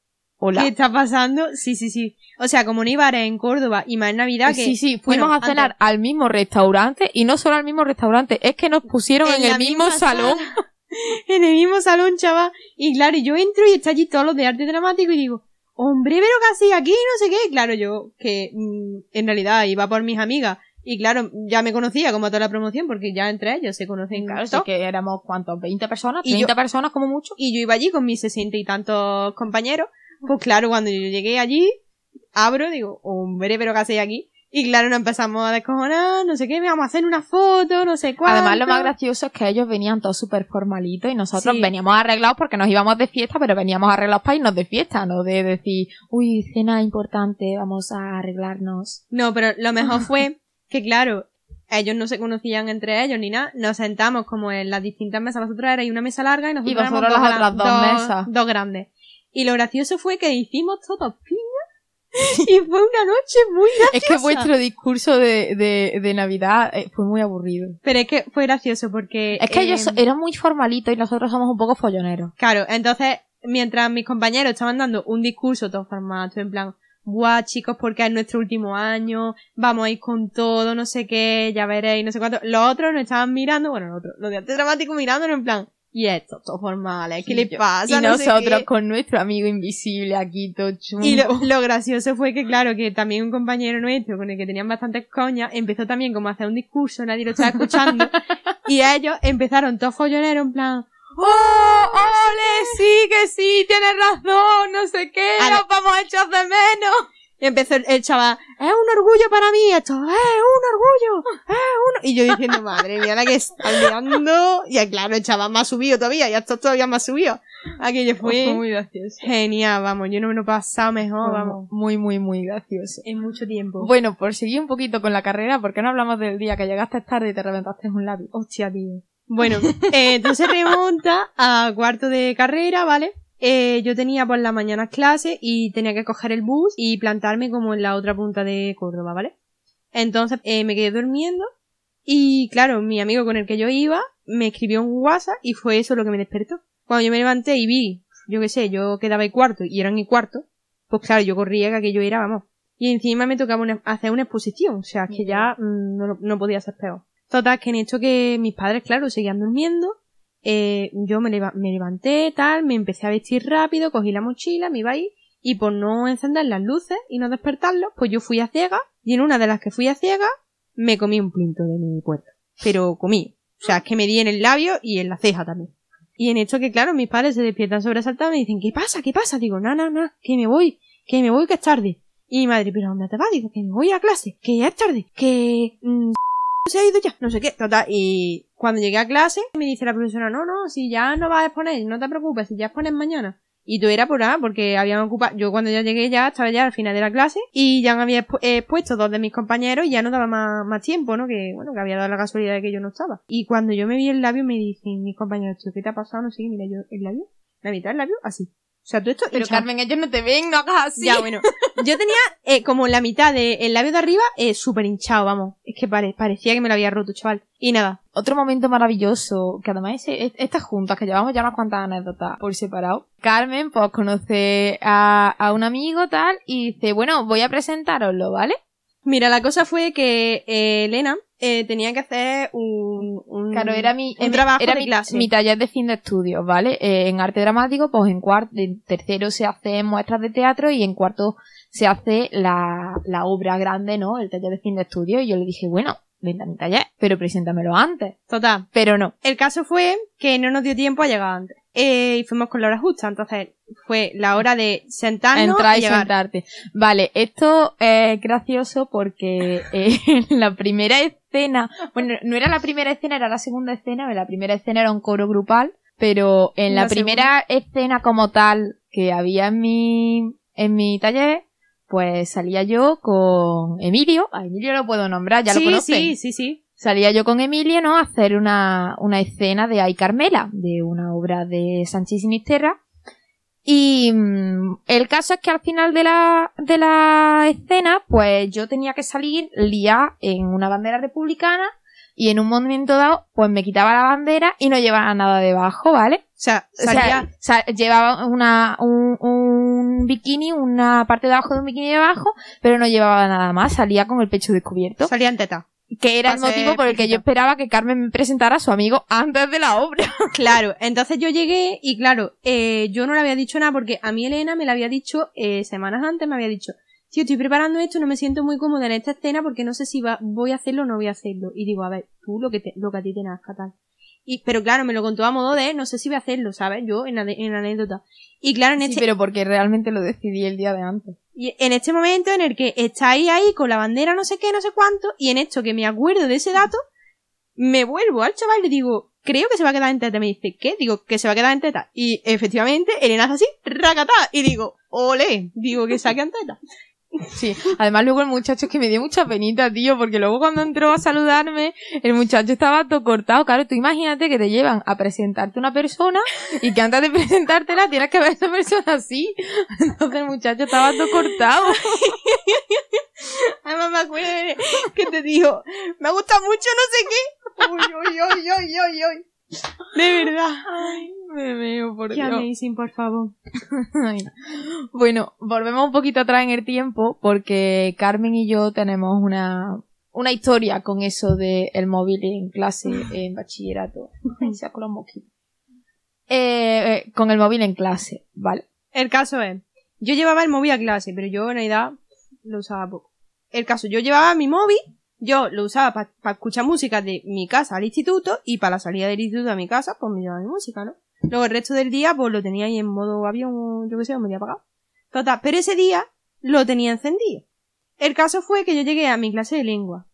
hola. ¿Qué está pasando? Sí. O sea, como no hay bares en Córdoba y más en Navidad que... Sí, fuimos a cenar al mismo restaurante y no solo al mismo restaurante, es que nos pusieron en el mismo salón. En el mismo salón, chaval. Y claro, yo entro y está allí todos los de arte dramático y digo, hombre, pero casi aquí, no sé qué. Claro, yo que en realidad iba por mis amigas y claro, ya me conocía como toda la promoción porque ya entre ellos se conocen. Claro, sí todos. que éramos, ¿cuántos? ¿20 personas? Y ¿30 yo- personas como mucho? Y yo iba allí con mis 60 y tantos compañeros. Pues claro, cuando yo llegué allí, abro, digo, hombre, pero casi aquí. Y claro, nos empezamos a descojonar, no sé qué, vamos a hacer una foto, no sé cuánto. Además, lo más gracioso es que ellos venían todos súper formalitos y nosotros Sí. veníamos arreglados porque nos íbamos de fiesta, pero veníamos arreglados para irnos de fiesta, no de decir, uy, cena importante, vamos a arreglarnos. No, pero lo mejor fue que, claro, ellos no se conocían entre ellos ni nada. Nos sentamos como en las distintas mesas. Vosotros erais una mesa larga y nosotros, Y vosotros éramos las otras dos mesas. Dos grandes. Y lo gracioso fue que hicimos todos piña y fue una noche muy graciosa. Es que vuestro discurso de Navidad fue muy aburrido. Pero es que fue gracioso porque... Es que ellos eran muy formalitos y nosotros somos un poco folloneros. Claro, entonces, mientras mis compañeros estaban dando un discurso todo formato, en plan, buah, chicos, porque es nuestro último año, vamos a ir con todo, no sé qué, ya veréis, no sé cuánto. Los otros nos estaban mirando, bueno, los de arte dramático mirándonos en plan, y estos, todos formales, ¿qué les pasa? Y No sé nosotros qué. con nuestro amigo invisible aquí, todo chungo. Y lo gracioso fue que, claro, que también un compañero nuestro con el que tenían bastantes coñas empezó también como a hacer un discurso, nadie lo estaba escuchando, y ellos empezaron todos folloneros en plan, ¡Oh, ole! Sí, que sí, tienes razón, no sé qué, A nos vamos a echar de menos. y empezó el chaval, es un orgullo para mí esto, es un orgullo, y yo diciendo, madre mía, la que está liando, y claro, el chaval más subido todavía, y esto todavía más subido. Aquello fue muy gracioso. genial, vamos, yo no me lo he pasado mejor, vamos, Muy, muy, muy gracioso. en mucho tiempo. Bueno, por seguir un poquito con la carrera, ¿por qué no hablamos del día que llegaste tarde y te reventaste un labio? Hostia, tío. Bueno, entonces remonta a cuarto de carrera, ¿vale? Yo tenía por las mañanas clase y tenía que coger el bus y plantarme como en la otra punta de Córdoba, ¿vale? Entonces me quedé durmiendo y claro, mi amigo con el que yo iba me escribió un WhatsApp y fue eso lo que me despertó. Cuando yo me levanté y vi, yo qué sé, yo quedaba en cuarto y era en mi cuarto, pues claro, yo corría que aquello era, vamos. Y encima me tocaba hacer una exposición, o sea, es que ya no podía ser peor. Total, que en esto que mis padres, claro, seguían durmiendo, yo me levanté, tal, me empecé a vestir rápido, cogí la mochila, me iba a ir, y por no encender las luces y no despertarlos, pues yo fui a ciegas, y en una de las que fui a ciegas, me comí un plinto de mi puerta. Pero comí. O sea, es que me di en el labio y en la ceja también. Y en esto que, claro, mis padres se despiertan sobresaltados y me dicen, ¿qué pasa? ¿Qué pasa? Digo, no, que me voy, que es tarde. Y mi madre, ¿pero dónde te vas? Digo, que me voy a clase, que ya es tarde, que... se ha ido ya, no sé qué, total, y cuando llegué a clase me dice la profesora, no, si ya no vas a exponer, no te preocupes, si ya expones mañana. Y todo era por nada, porque habían ocupado, yo cuando ya llegué ya estaba ya al final de la clase y ya me había expuesto dos de mis compañeros y ya no daba más tiempo, ¿no? Que bueno, que había dado la casualidad de que yo no estaba. Y cuando yo me vi el labio me dicen mis compañeros, tío, ¿qué te ha pasado? No sé qué, mira yo, el labio, la mitad del labio, así. O sea, tú esto... Pero Carmen, ellos no te ven, no hagas así. Ya, bueno. Yo tenía como la mitad del labio de arriba súper hinchado, vamos. Es que parecía que me lo había roto, chaval. Y nada. Otro momento maravilloso, que además estas juntas, que llevamos ya unas cuantas anécdotas por separado. Carmen, pues conoce a un amigo tal y dice, bueno, voy a presentároslo, ¿vale? Mira, la cosa fue que Elena tenía que hacer un Claro, era mi trabajo de clase. Mi taller de fin de estudios, ¿vale? En arte dramático, pues en tercero se hacen muestras de teatro y en cuarto se hace la obra grande, ¿no? El taller de fin de estudios. Y yo le dije, bueno, vente a mi taller, pero preséntamelo antes. Total. Pero no. El caso fue que no nos dio tiempo a llegar antes. Y fuimos con la hora justa, entonces fue la hora de sentarnos Entrar y llegar. sentarte. Vale, esto es gracioso porque en la primera escena, bueno, no era la primera escena, era la segunda escena, la primera escena era un coro grupal, pero en la primera escena como tal que había en mi taller, pues salía yo con Emilio. A Emilio lo puedo nombrar, ya lo conocen. Sí. Salía yo con Emilio, ¿no? A hacer una escena de Ay Carmela, de una obra de Sánchez y Sinisterra. Y el caso es que al final de la escena, pues yo tenía que salir liada en una bandera republicana y en un momento dado, pues me quitaba la bandera y no llevaba nada debajo, ¿vale? O sea, llevaba un bikini, una parte de abajo de un bikini debajo, pero no llevaba nada más, salía con el pecho descubierto. salía en teta. Que era el motivo por el que yo esperaba que Carmen me presentara a su amigo antes de la obra. Claro, entonces yo llegué y claro, yo no le había dicho nada porque a mí Elena me lo había dicho semanas antes, me había dicho, tío, estoy preparando esto, no me siento muy cómoda en esta escena porque no sé si voy a hacerlo o no voy a hacerlo. Y digo, a ver, tú lo que a ti te nazca, tal. Pero claro, me lo contó a modo de, no sé si voy a hacerlo, ¿sabes? Yo, en la anécdota. Y claro, Sí, pero porque realmente lo decidí el día de antes. Y en este momento en el que estáis ahí con la bandera no sé qué, no sé cuánto, y en esto que me acuerdo de ese dato, me vuelvo al chaval y le digo, creo que se va a quedar en teta. Me dice, ¿qué? Digo, que se va a quedar en teta. Y efectivamente, Elena hace así, racatá. Y digo, ole, digo que saque en teta. Sí, además luego el muchacho es que me dio mucha penita, tío, porque luego cuando entró a saludarme, el muchacho estaba todo cortado. Claro, tú imagínate que te llevan a presentarte una persona y que antes de presentártela tienes que ver a esa persona así. Entonces el muchacho estaba todo cortado. Además me acuerdo que te dijo, me gusta mucho no sé qué. Uy. De verdad. Ay, me veo, por Qué Dios. amazing, por favor. Ay. Bueno, volvemos un poquito atrás en el tiempo porque Carmen y yo tenemos una historia con eso de el móvil en clase, en bachillerato. Ay, saco los mosquitos. Con el móvil en clase, ¿vale? El caso es, yo llevaba el móvil a clase, pero yo en realidad lo usaba poco. El caso, yo llevaba mi móvil, yo lo usaba para escuchar música de mi casa al instituto y para la salida del instituto a mi casa, pues me llevaba mi música, ¿no? Luego el resto del día, pues lo tenía ahí en modo avión o yo qué sé, o medio apagado. Total, pero ese día lo tenía encendido. El caso fue que yo llegué a mi clase de lengua.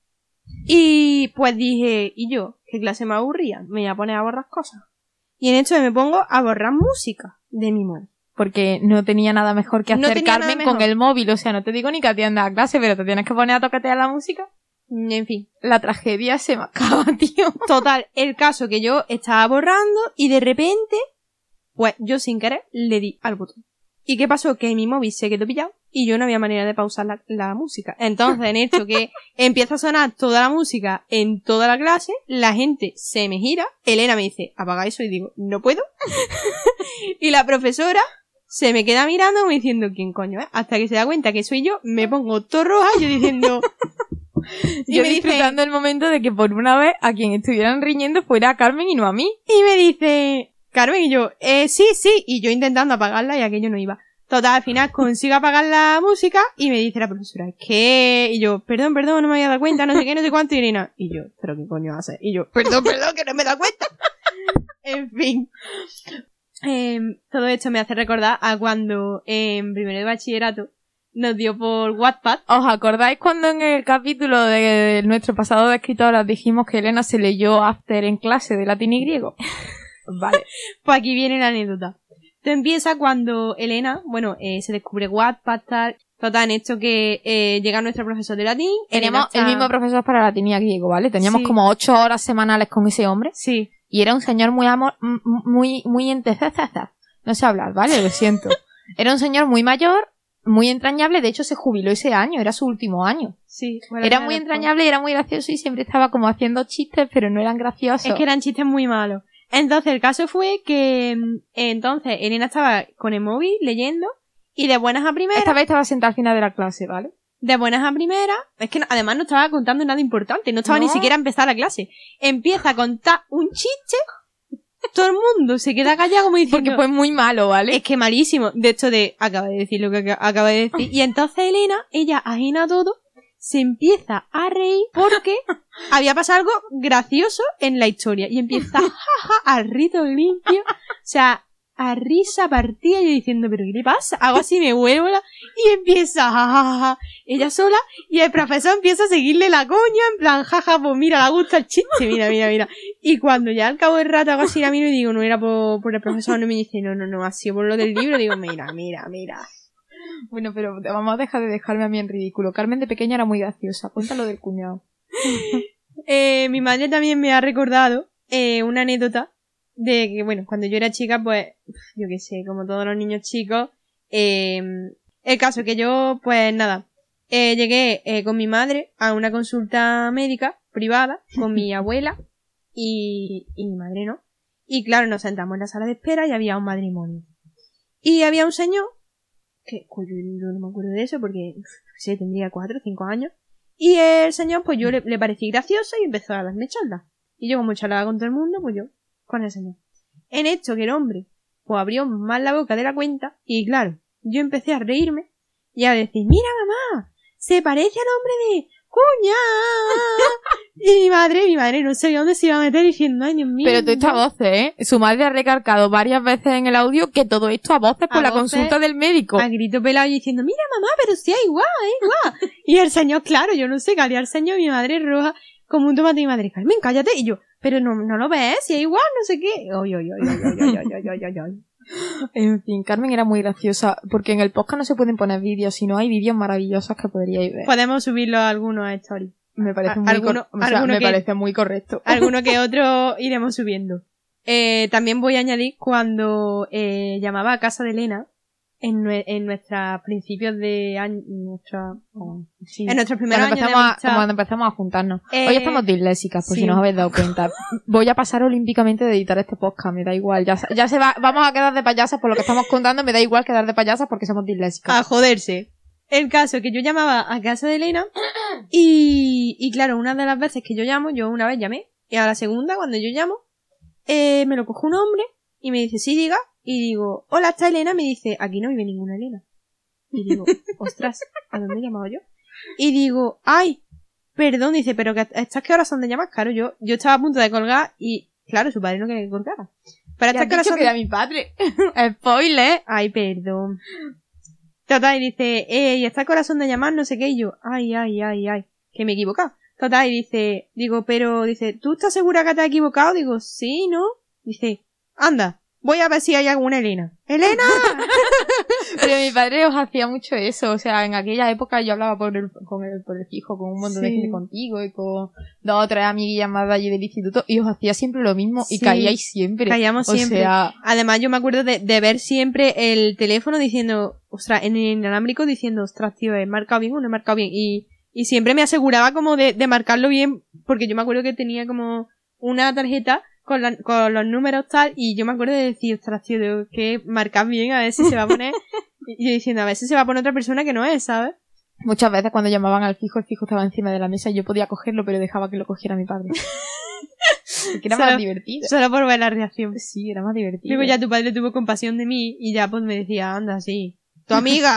Y pues dije, ¿y yo? ¿Qué clase me aburría? Me voy a poner a borrar cosas. Y en esto me pongo a borrar música de mi móvil. Porque no tenía nada mejor que No hacer tenía nada Carmen mejor. con el móvil. O sea, no te digo ni que atiendas a clase, pero te tienes que poner a tocatear la música. En fin. La tragedia se me acaba, tío. Total, el caso que yo estaba borrando y de repente, pues yo sin querer le di al botón. ¿Y qué pasó? Que mi móvil se quedó pillado y yo no había manera de pausar la música. Entonces, en esto que empieza a sonar toda la música en toda la clase, la gente se me gira, Elena me dice, apaga eso, y digo, no puedo. Y la profesora se me queda mirando como diciendo, ¿quién coño es? Hasta que se da cuenta que soy yo, me pongo todo roja, yo diciendo... Y Yo me dice, disfrutando el momento de que por una vez a quien estuvieran riñendo fuera a Carmen y no a mí. y me dice, Carmen, y yo, sí, y yo intentando apagarla y aquello no iba. Total, al final consigo apagar la música y me dice la profesora, ¿qué? Y yo, perdón, no me había dado cuenta, no sé qué, no sé cuánto, y Irina. Y yo, ¿pero qué coño haces? Y yo, perdón, que no me he dado cuenta. En fin. Todo esto me hace recordar a cuando en primero de bachillerato nos dio por Wattpad. ¿Os acordáis cuando en el capítulo de nuestro pasado de escritoras dijimos que Elena se leyó After en clase de latín y griego? Vale. Pues aquí viene la anécdota. Esto empieza cuando Elena, se descubre Wattpad, tal. Total, en esto que llega nuestro profesor de latín. Teníamos el mismo profesor para latín y griego, ¿vale? Teníamos Sí. como 8 horas semanales con ese hombre. Sí. Y era un señor muy entececeza. No sé hablar, ¿vale? Lo siento. Era un señor muy mayor, muy entrañable. De hecho, se jubiló ese año, era su último año. Sí. Era muy entrañable y era muy gracioso y siempre estaba como haciendo chistes, pero no eran graciosos. Es que eran chistes muy malos. Entonces, el caso fue que entonces Elena estaba con el móvil leyendo y de buenas a primeras, Esta vez estaba sentada al final de la clase, ¿vale? es que además no estaba contando nada importante, no estaba No. ni siquiera a empezar la clase. Empieza a contar un chiste, todo el mundo se queda callado como diciendo, Porque fue muy malo, ¿vale? es que malísimo. De hecho, acaba de decir lo que acaba de decir. Y entonces Elena, ella ajena a todo, se empieza a reír porque había pasado algo gracioso en la historia. Y empieza, jaja, al rito limpio. O sea, a risa partida, yo diciendo, ¿pero qué le pasa? Hago así, me vuelvo y empieza, jajaja, ella sola. Y el profesor empieza a seguirle la coña, en plan, jaja, pues mira, le gusta el chiste, mira. Y cuando ya al cabo del rato hago así la miro y digo, no era por el profesor, no me dice, no, ha sido por lo del libro, digo, mira. Bueno, pero vamos a dejar de dejarme a mí en ridículo. Carmen de pequeña era muy graciosa. Cuéntalo del cuñado. Mi madre también me ha recordado una anécdota de que, bueno, cuando yo era chica, pues, yo qué sé, como todos los niños chicos, el caso que yo, pues nada, llegué con mi madre a una consulta médica privada con mi abuela y mi madre, ¿no? Y claro, nos sentamos en la sala de espera y había un matrimonio. Y había un señor, que yo no me acuerdo de eso porque, sí, tendría 4 o 5 años. Y el señor, pues yo le parecí gracioso y empezó a darme charlas. Y yo, como charlaba con todo el mundo, pues yo, con el señor. En esto que el hombre, pues abrió más la boca de la cuenta, y claro, yo empecé a reírme y a decir, mira mamá, se parece al hombre de ¡Cuña! Y mi madre no sabía dónde se iba a meter diciendo, ay, Dios mío. Pero tú estás a voces, ¿eh? Su madre ha recalcado varias veces en el audio que todo esto a voces por la consulta del médico. A grito pelado y diciendo, mira mamá, pero sí, igual, igual. Y el señor, claro, yo no sé, calía al señor, mi madre roja como un tomate y mi madre, Carmen, cállate. Y yo, pero no lo ves, si es igual, no sé qué. Ay. En fin, Carmen era muy graciosa, porque en el podcast no se pueden poner vídeos, sino hay vídeos maravillosos que podríais ver. Podemos subirlos a algunos a stories. Me parece parece muy correcto. Alguno que otro iremos subiendo. También voy a añadir cuando llamaba a casa de Elena en nuestros principios de año, en nuestros primeros años de amistad. Cuando empezamos a juntarnos. Hoy estamos disléxicas, por si no os habéis dado cuenta. Voy a pasar olímpicamente de editar este podcast, me da igual. Ya se va, vamos a quedar de payasas por lo que estamos contando, me da igual quedar de payasas porque somos disléxicas. A joderse. El caso es que yo llamaba a casa de Elena y claro, una de las veces que yo llamo, yo una vez llamé, y a la segunda, cuando yo llamo, me lo coge un hombre y me dice, sí, diga. Y digo, hola, ¿está Elena? Me dice, aquí no vive ninguna Elena. Y digo, ostras, ¿a dónde he llamado yo? Y digo, ay, perdón, dice, pero que ¿estas qué horas son de llamar? Claro, yo estaba a punto de colgar y, claro, su padre no quería que colgara. Pero ¿estas qué horas son que era mi padre? Spoiler. Ay, perdón. Total, y dice, ¿y estas qué horas son de llamar? No sé qué. Y yo, ay, que me he equivocado. Total, y digo, pero, dice, ¿tú estás segura que te has equivocado? Digo, sí, ¿no? Dice, anda. Voy a ver si hay alguna Elena. ¡Elena! Pero mi padre os hacía mucho eso. O sea, en aquella época yo hablaba por el fijo con un montón de gente contigo y con 2 o 3 amiguillas más de allí del instituto y os hacía siempre lo mismo y caíais siempre. Caíamos siempre. Sea... Además, yo me acuerdo de ver siempre el teléfono diciendo, ostras, en el inalámbrico diciendo, ostras, tío, ¿he marcado bien o no he marcado bien? Y siempre me aseguraba como de marcarlo bien porque yo me acuerdo que tenía como una tarjeta con los números tal, y yo me acuerdo de decir, ostras, tío, tengo que marcar bien a ver si se va a poner, y yo diciendo, a ver si se va a poner otra persona que no es, ¿sabes? Muchas veces cuando llamaban al fijo, el fijo estaba encima de la mesa y yo podía cogerlo, pero dejaba que lo cogiera mi padre. Porque era más divertido. Solo por ver la reacción. Sí, era más divertido. Luego ya tu padre tuvo compasión de mí, y ya pues me decía, anda, sí, tu amiga.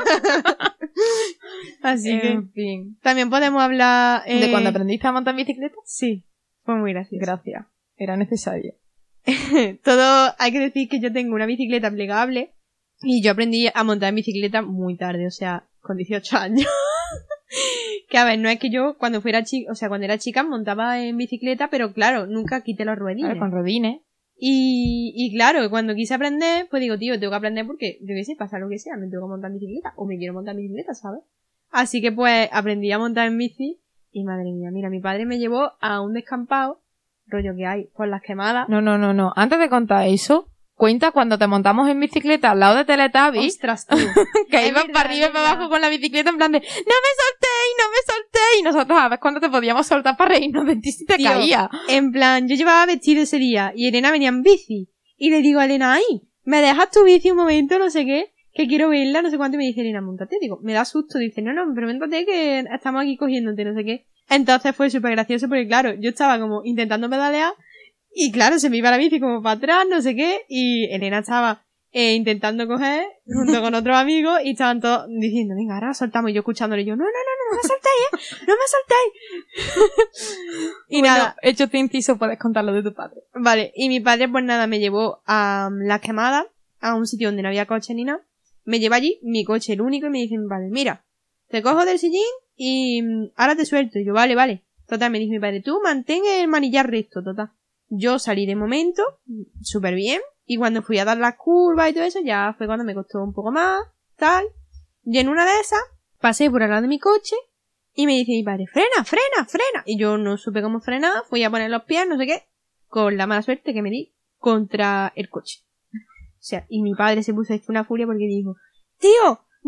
Así que, en fin. También podemos hablar... ¿De cuando aprendiste a montar bicicleta? Sí, fue muy gracioso. Gracias. Era necesario. Todo, hay que decir que yo tengo una bicicleta plegable y yo aprendí a montar en bicicleta muy tarde, o sea, con 18 años. Que a ver, no es que yo cuando era chica montaba en bicicleta, pero claro, nunca quité los ruedines. Claro, con rodines. Y claro, cuando quise aprender, pues digo, tío, tengo que aprender porque, yo qué sé, pasa lo que sea, me tengo que montar en bicicleta o me quiero montar en bicicleta, ¿sabes? Así que pues aprendí a montar en bici y madre mía, mira, mi padre me llevó a un descampado rollo que hay por las quemadas. No. Antes de contar eso, cuenta cuando te montamos en bicicleta al lado de Teletubbies. Ostras, tú. Que ibas para arriba y para abajo con la bicicleta en plan de ¡no me soltéis! Y nosotros a ver cuándo te podíamos soltar para reírnos de ti si te caía. En plan, yo llevaba vestido ese día y Elena venía en bici. Y le digo a Elena, ay, ¿me dejas tu bici un momento? No sé qué. Que quiero verla, no sé cuánto. Y me dice Elena, montate. Digo, me da susto. Dice, no, pero montate que estamos aquí cogiéndote, no sé qué. Entonces fue súper gracioso porque, claro, yo estaba como intentando pedalear y, claro, se me iba la bici como para atrás, no sé qué, y Elena estaba intentando coger junto con otros amigos y estaban todos diciendo, venga, ahora soltamos, y yo escuchándole, yo, no me soltéis, no me soltéis. Y bueno, nada. Hecho este inciso, puedes contarlo de tu padre. Vale, y mi padre, pues nada, me llevó a Las Quemadas, a un sitio donde no había coche ni nada. Me lleva allí, mi coche el único, y me dicen, vale, mira, te cojo del sillín y ahora te suelto. Y yo, vale. Total, me dijo mi padre, tú mantén el manillar recto, total. Yo salí de momento, súper bien, y cuando fui a dar las curvas y todo eso, ya fue cuando me costó un poco más, tal. Y en una de esas, pasé por al lado de mi coche, y me dice mi padre, frena. Y yo no supe cómo frenar, fui a poner los pies, no sé qué, con la mala suerte que me di contra el coche. O sea, y mi padre se puso hecho una furia porque dijo, tío,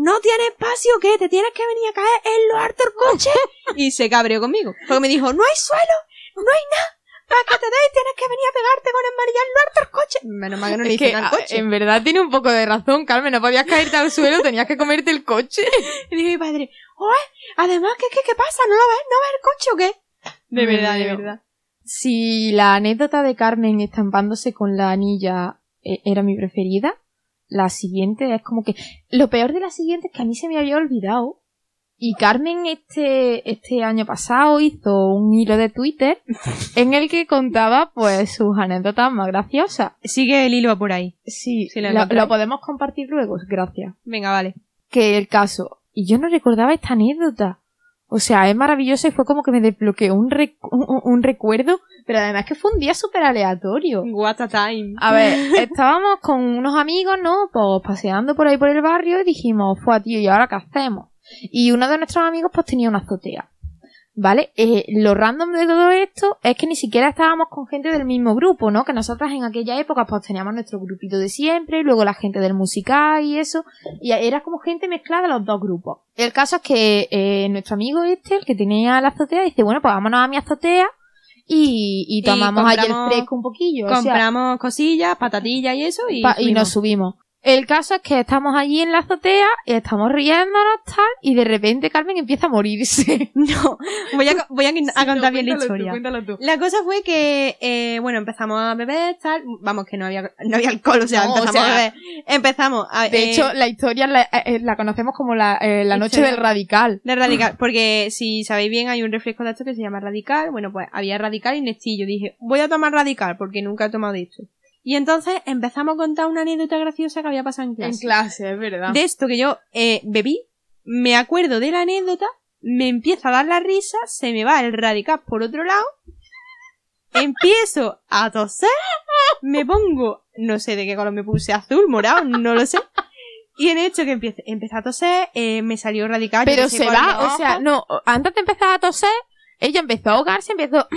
¿no tienes espacio qué? ¿Te tienes que venir a caer en lo harto el coche? Y se cabreó conmigo. Porque me dijo, no hay suelo, no hay nada. Para que te des tienes que venir a pegarte con el manillar en lo harto el coche. Menos mal que no le hice nada al coche. En verdad tiene un poco de razón, Carmen. No podías caerte al suelo, tenías que comerte el coche. Y dijo mi padre, además, ¿qué pasa? ¿No lo ves? ¿No ves el coche o qué? De verdad. Si la anécdota de Carmen estampándose con la anilla era mi preferida, la siguiente es como que... Lo peor de la siguiente es que a mí se me había olvidado. Y Carmen este año pasado hizo un hilo de Twitter en el que contaba pues sus anécdotas más graciosas. Sigue el hilo por ahí. Sí, lo podemos compartir luego, gracias. Venga, vale. Que el caso... Y yo no recordaba esta anécdota. O sea, es maravillosa y fue como que me desbloqueó un recuerdo, pero además que fue un día súper aleatorio. What a time. A ver, estábamos con unos amigos, ¿no? Pues paseando por ahí por el barrio y dijimos, fue tío, ¿y ahora qué hacemos? Y uno de nuestros amigos pues tenía una azotea, ¿vale? Lo random de todo esto es que ni siquiera estábamos con gente del mismo grupo, ¿no? Que nosotras en aquella época pues teníamos nuestro grupito de siempre, y luego la gente del musical y eso, y era como gente mezclada de los dos grupos. El caso es que nuestro amigo el que tenía la azotea, dice, bueno, pues vámonos a mi azotea y tomamos allí el fresco un poquillo. Compramos cosillas, patatillas y eso y nos subimos. El caso es que estamos allí en la azotea y estamos riéndonos tal y de repente Carmen empieza a morirse. No, voy a contar bien la historia. Cuéntalo tú. La cosa fue que, empezamos a beber tal, vamos que no había alcohol, o sea, empezamos a beber. Empezamos a De hecho, la historia la conocemos como la noche del Radical. Del Radical, porque si sabéis bien hay un refresco de esto que se llama Radical, bueno pues había Radical y Nestillo. Dije, voy a tomar Radical porque nunca he tomado de esto. Y entonces empezamos a contar una anécdota graciosa que había pasado en clase. En clase, es verdad. De esto que yo bebí, me acuerdo de la anécdota, me empieza a dar la risa, se me va el Radical por otro lado, empiezo a toser, me pongo, no sé de qué color me puse, azul, morado, no lo sé. Y en hecho que empecé a toser, me salió Radical. Pero se va, o sea, no, antes de empezar a toser, ella empezó a ahogarse,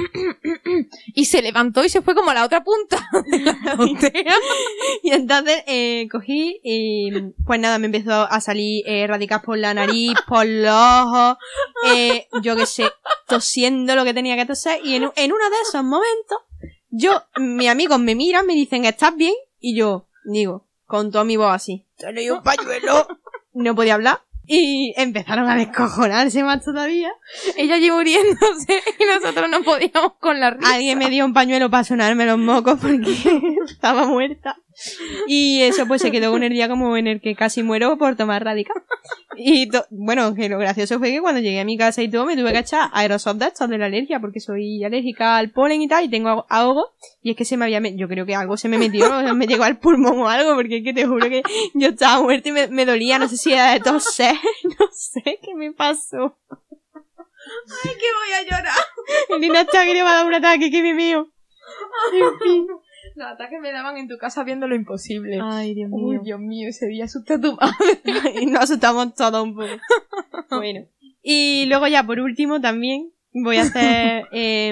y se levantó y se fue como a la otra punta de la azotea. Y entonces cogí y pues nada, me empezó a salir Radical por la nariz, por los ojos, yo qué sé, tosiendo lo que tenía que toser. Y en uno de esos momentos, mis amigos me miran, me dicen, ¿estás bien? Y yo digo, con toda mi voz así, ¿tenéis un pañuelo? No podía hablar. Y empezaron a descojonarse más todavía. Ella allí muriéndose y nosotros no podíamos con la risa. Alguien me dio un pañuelo para sonarme los mocos porque estaba muerta. Y eso pues se quedó con el día como en el que casi muero por tomar Radical. Y bueno, que lo gracioso fue que cuando llegué a mi casa y todo me tuve que echar aerosol de estos de la alergia porque soy alérgica al polen y tal y tengo ahogo. Y es que yo creo que algo se me metió, me llegó al pulmón o algo porque es que te juro que yo estaba muerta y me dolía, no sé si era de toser, no sé qué me pasó. Ay, que voy a llorar. Lina está que le va a dar un ataque, que me mío. En fin. Los ataques me daban en tu casa viendo lo imposible. Ay, Dios mío. Uy, Dios mío, ese día asusté a tu madre. Y nos asustamos todos un poco. Bueno. Y luego ya, por último, también voy a hacer...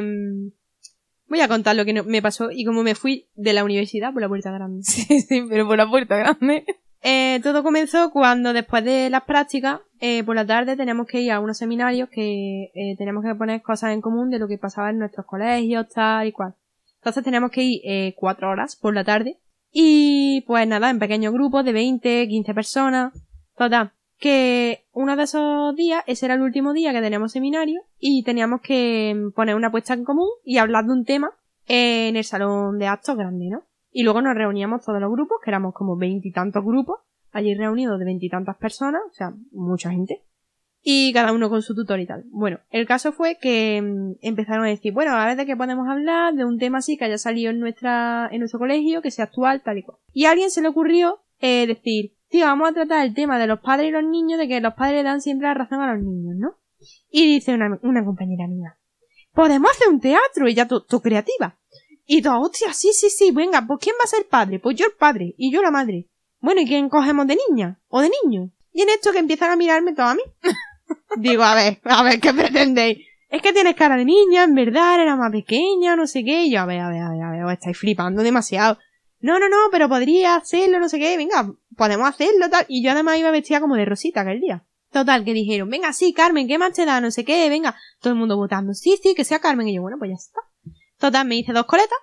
voy a contar lo que me pasó y cómo me fui de la universidad por la puerta grande. Sí, pero por la puerta grande. Todo comenzó cuando después de las prácticas, por la tarde tenemos que ir a unos seminarios que tenemos que poner cosas en común de lo que pasaba en nuestros colegios, tal y cual. Entonces tenemos que ir 4 horas por la tarde. Y pues nada, en pequeños grupos de 20, 15 personas. Total, que uno de esos días, ese era el último día que teníamos seminario, y teníamos que poner una puesta en común y hablar de un tema en el salón de actos grande, ¿no? Y luego nos reuníamos todos los grupos, que éramos como 20 y tantos grupos, allí reunidos de 20 y tantas personas, o sea, mucha gente. Y cada uno con su tutor y tal. Bueno, el caso fue que empezaron a decir, bueno, a ver de qué podemos hablar, de un tema así que haya salido en nuestro colegio, que sea actual, tal y cual. Y a alguien se le ocurrió decir, tío, vamos a tratar el tema de los padres y los niños, de que los padres dan siempre la razón a los niños, ¿no? Y dice una compañera mía, podemos hacer un teatro, y ya tú creativa. Y todo, hostia, sí, venga, pues ¿quién va a ser padre? Pues yo el padre, y yo la madre. Bueno, ¿y quién cogemos de niña? ¿O de niño? Y en esto que empiezan a mirarme todo a mí. Digo, a ver, ¿qué pretendéis? Es que tienes cara de niña, en verdad, era más pequeña, no sé qué. Y yo, a ver, os estáis flipando demasiado. no, pero podría hacerlo, no sé qué, venga, podemos hacerlo, tal. Y yo además iba vestida como de rosita aquel día. Total, que dijeron, venga, sí, Carmen, ¿qué más te da? No sé qué, venga. Todo el mundo votando, sí, que sea Carmen. Y yo, bueno, pues ya está. Total, me hice 2 coletas.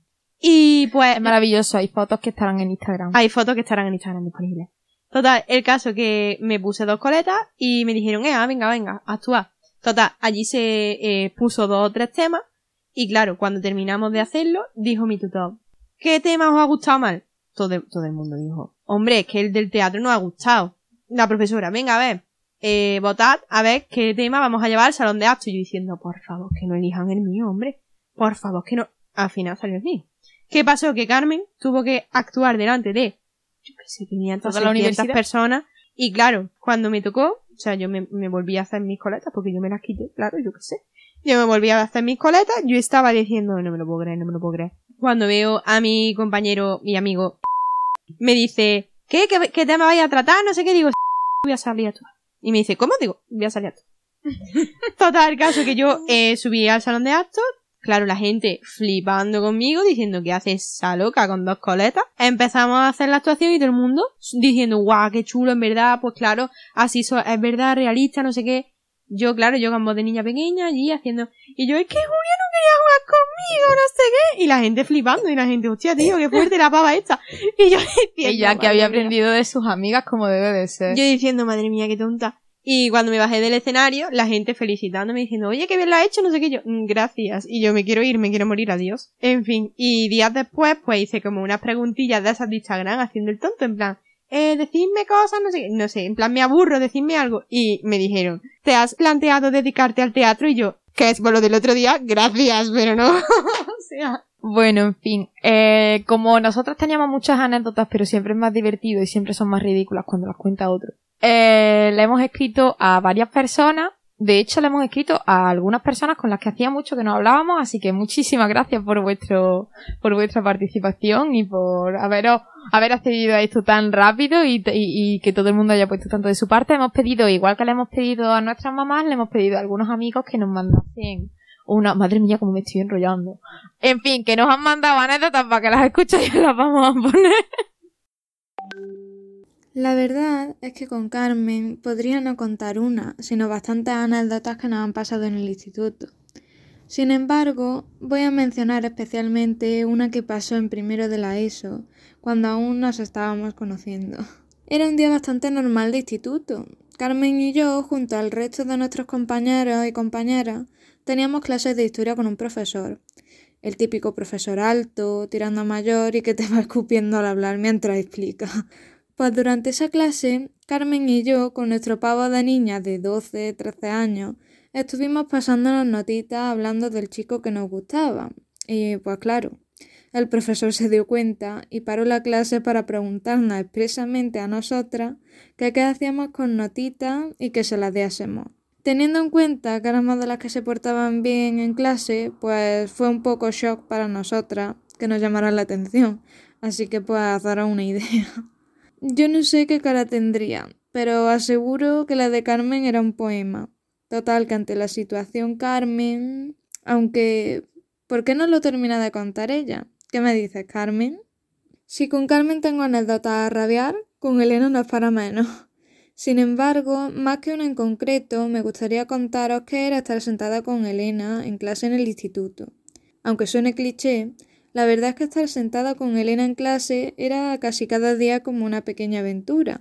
Y pues... Es maravilloso, hay fotos que estarán en Instagram. Hay fotos que estarán en Instagram disponibles. Total, el caso que me puse 2 coletas y me dijeron, venga, actúa. Total, allí se puso 2 o 3 temas. Y claro, cuando terminamos de hacerlo, dijo mi tutor, ¿qué tema os ha gustado más? Todo el mundo dijo, hombre, es que el del teatro nos ha gustado. La profesora, venga, a ver, votad a ver qué tema vamos a llevar al salón de actos. Y yo diciendo, por favor, que no elijan el mío, hombre. Por favor, que no. Al final salió el mío. ¿Qué pasó? Que Carmen tuvo que actuar delante de, yo qué sé, 500, 600 personas. Y claro, cuando me tocó, o sea, yo me volví a hacer mis coletas, porque yo me las quité, claro, yo qué sé. Yo me volví a hacer mis coletas, yo estaba diciendo, no me lo puedo creer. Cuando veo a mi compañero, mi amigo, me dice, ¿qué tema vais a tratar? No sé qué, digo, voy a salir a tú. Y me dice, ¿cómo? Digo, voy a salir a tú. Total, el caso que yo subí al salón de actos. Claro, la gente flipando conmigo, diciendo que hace esa loca con 2 coletas. Empezamos a hacer la actuación y todo el mundo diciendo, guau, qué chulo, en verdad, pues claro, así es verdad, realista, no sé qué. Yo, claro, yo con voz de niña pequeña allí haciendo, y yo, es que Julia no quería jugar conmigo, no sé qué. Y la gente flipando, y la gente, hostia, tío, qué fuerte la pava esta. Y yo diciendo, ella que había aprendido de sus amigas como debe de ser. Yo diciendo, madre mía, qué tonta. Y cuando me bajé del escenario, la gente felicitándome, diciendo, oye, qué bien lo has hecho, no sé qué, yo, gracias. Y yo, me quiero ir, me quiero morir, adiós. En fin, y días después, pues hice como unas preguntillas de esas de Instagram, haciendo el tonto, en plan, decidme cosas, no sé, en plan, me aburro, decidme algo. Y me dijeron, ¿te has planteado dedicarte al teatro? Y yo, ¿qué es por lo del otro día? Gracias, pero no. O sea... Bueno, en fin, como nosotros teníamos muchas anécdotas, pero siempre es más divertido y siempre son más ridículas cuando las cuenta otro. Le hemos escrito a varias personas, de hecho le hemos escrito a algunas personas con las que hacía mucho que no hablábamos, así que muchísimas gracias por vuestra participación y por haber accedido a esto tan rápido y que todo el mundo haya puesto tanto de su parte. Hemos pedido, igual que le hemos pedido a nuestras mamás, le hemos pedido a algunos amigos que nos mandasen madre mía, como me estoy enrollando. En fin, que nos han mandado anécdotas para que las escuchéis y las vamos a poner. La verdad es que con Carmen podría no contar una, sino bastantes anécdotas que nos han pasado en el instituto. Sin embargo, voy a mencionar especialmente una que pasó en primero de la ESO, cuando aún nos estábamos conociendo. Era un día bastante normal de instituto. Carmen y yo, junto al resto de nuestros compañeros y compañeras, teníamos clases de historia con un profesor. El típico profesor alto, tirando a mayor y que te va escupiendo al hablar mientras explica. Pues durante esa clase, Carmen y yo, con nuestro pavo de niñas de 12, 13 años, estuvimos pasándonos notitas hablando del chico que nos gustaba. Y pues claro, el profesor se dio cuenta y paró la clase para preguntarnos expresamente a nosotras que qué hacíamos con notitas y que se las diésemos. Teniendo en cuenta que éramos de las que se portaban bien en clase, pues fue un poco shock para nosotras que nos llamaran la atención. Así que pues a daros una idea. Yo no sé qué cara tendría, pero aseguro que la de Carmen era un poema. Total, que ante la situación Carmen... Aunque... ¿por qué no lo termina de contar ella? ¿Qué me dices, Carmen? Si con Carmen tengo anécdotas a rabiar, con Elena no es para menos. Sin embargo, más que una en concreto, me gustaría contaros qué era estar sentada con Elena en clase en el instituto. Aunque suene cliché, la verdad es que estar sentada con Elena en clase era casi cada día como una pequeña aventura,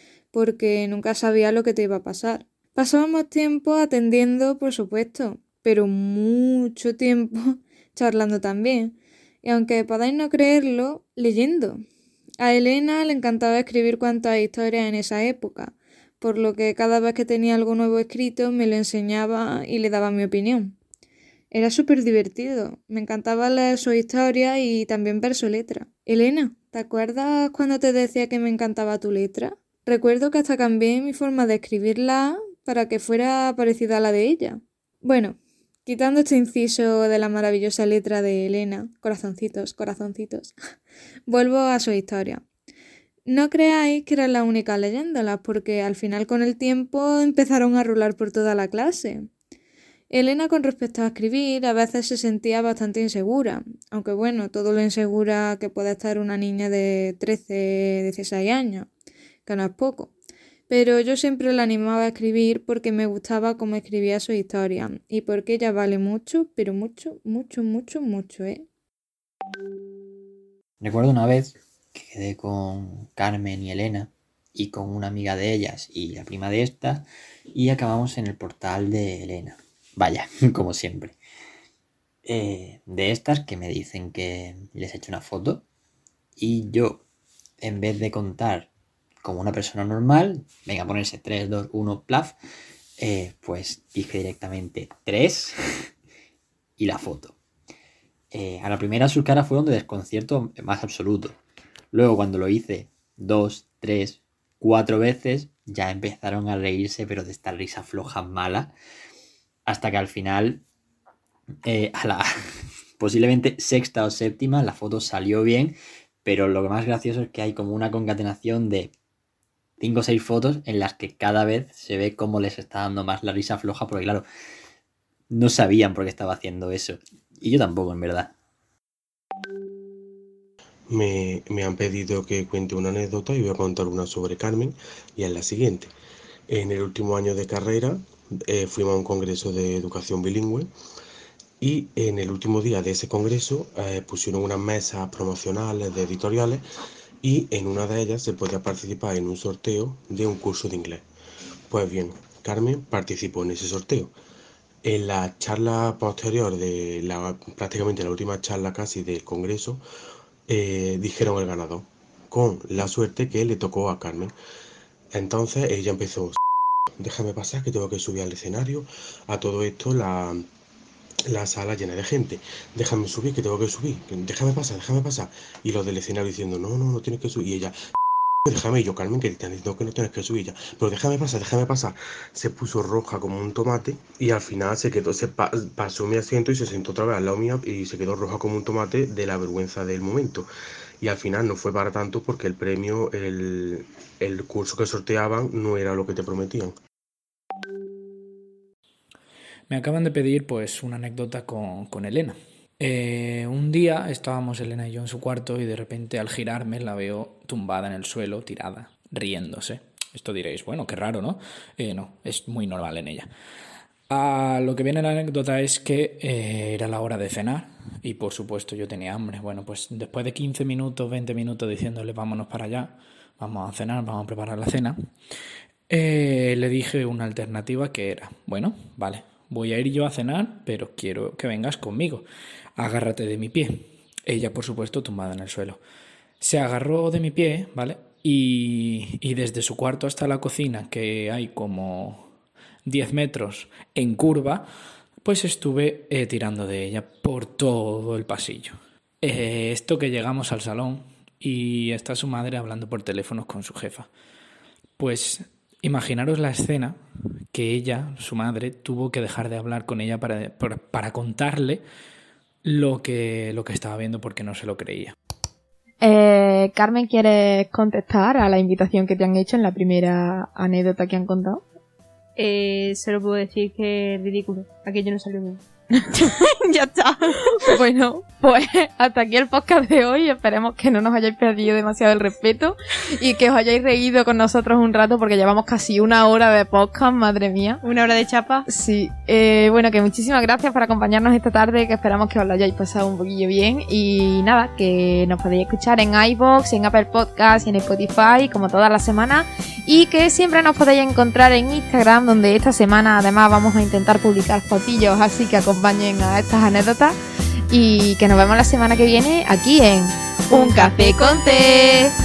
porque nunca sabía lo que te iba a pasar. Pasábamos tiempo atendiendo, por supuesto, pero mucho tiempo charlando también, y aunque podáis no creerlo, leyendo. A Elena le encantaba escribir cuantas historias en esa época, por lo que cada vez que tenía algo nuevo escrito me lo enseñaba y le daba mi opinión. Era súper divertido, me encantaba leer su historia y también ver su letra. Elena, ¿te acuerdas cuando te decía que me encantaba tu letra? Recuerdo que hasta cambié mi forma de escribirla para que fuera parecida a la de ella. Bueno, quitando este inciso de la maravillosa letra de Elena, corazoncitos, vuelvo a su historia. No creáis que era la única leyéndola, porque al final con el tiempo empezaron a rular por toda la clase. Elena, con respecto a escribir, a veces se sentía bastante insegura, aunque bueno, todo lo insegura que puede estar una niña de 13, 16 años, que no es poco. Pero yo siempre la animaba a escribir porque me gustaba cómo escribía su historia y porque ella vale mucho, pero mucho, mucho, mucho, mucho, ¿eh? Recuerdo una vez que quedé con Carmen y Elena y con una amiga de ellas y la prima de estas y acabamos en el portal de Elena. Vaya, como siempre. De estas que me dicen que les he hecho una foto y yo, en vez de contar como una persona normal, venga a ponerse 3, 2, 1, plaf, pues dije directamente 3 y la foto. A la primera sus caras fueron de desconcierto más absoluto. Luego cuando lo hice 2, 3, 4 veces, ya empezaron a reírse, pero de esta risa floja mala, hasta que al final, a la posiblemente sexta o séptima, la foto salió bien, pero lo más gracioso es que hay como una concatenación de 5 o 6 fotos en las que cada vez se ve cómo les está dando más la risa floja, porque claro, no sabían por qué estaba haciendo eso. Y yo tampoco, en verdad. Me han pedido que cuente una anécdota y voy a contar una sobre Carmen, y es la siguiente. En el último año de carrera fuimos a un congreso de educación bilingüe y en el último día de ese congreso pusieron unas mesas promocionales de editoriales y en una de ellas se podía participar en un sorteo de un curso de inglés. Pues bien, Carmen participó en ese sorteo. En la charla posterior prácticamente la última charla casi del congreso, dijeron el ganador, con la suerte que le tocó a Carmen. Entonces ella empezó, déjame pasar que tengo que subir al escenario. A todo esto la sala llena de gente, déjame subir que tengo que subir, déjame pasar. Y los del escenario diciendo, no tienes que subir. Y ella, déjame. Y yo, Carmen, que te están diciendo que no tienes que subir ya, pero déjame pasar. Se puso roja como un tomate y al final pasó mi asiento y se sentó otra vez al lado mío y se quedó roja como un tomate de la vergüenza del momento. Y al final no fue para tanto porque el premio, el curso que sorteaban no era lo que te prometían. Me acaban de pedir pues una anécdota con Elena. Un día estábamos Elena y yo en su cuarto y de repente al girarme la veo tumbada en el suelo, tirada, riéndose. Esto diréis, bueno, qué raro, ¿no? No, es muy normal en ella. A lo que viene la anécdota es que era la hora de cenar y por supuesto yo tenía hambre. Bueno, pues después de 15 minutos, 20 minutos diciéndole vámonos para allá, vamos a cenar, vamos a preparar la cena, le dije una alternativa que era, bueno, vale, voy a ir yo a cenar, pero quiero que vengas conmigo. Agárrate de mi pie. Ella, por supuesto, tumbada en el suelo. Se agarró de mi pie, ¿vale? Y desde su cuarto hasta la cocina, que hay como 10 metros en curva, pues estuve tirando de ella por todo el pasillo. Esto que llegamos al salón y está su madre hablando por teléfono con su jefa. Pues imaginaros la escena que ella, su madre, tuvo que dejar de hablar con ella para contarle lo que estaba viendo porque no se lo creía. Carmen, ¿quieres contestar a la invitación que te han hecho en la primera anécdota que han contado? Solo puedo decir que es ridículo. Aquello no salió bien. Ya está. Bueno, pues hasta aquí el podcast de hoy. Esperemos que no nos hayáis perdido demasiado el respeto y que os hayáis reído con nosotros un rato porque llevamos casi 1 hora de podcast, madre mía. 1 hora de chapa. Sí. Bueno, que muchísimas gracias por acompañarnos esta tarde, que esperamos que os lo hayáis pasado un poquillo bien y nada, que nos podéis escuchar en iVoox, en Apple Podcasts y en Spotify como todas las semanas y que siempre nos podéis encontrar en Instagram, donde esta semana además vamos a intentar publicar fotillos, así que acompañen a estas anécdotas y que nos vemos la semana que viene aquí en Un Café con Té.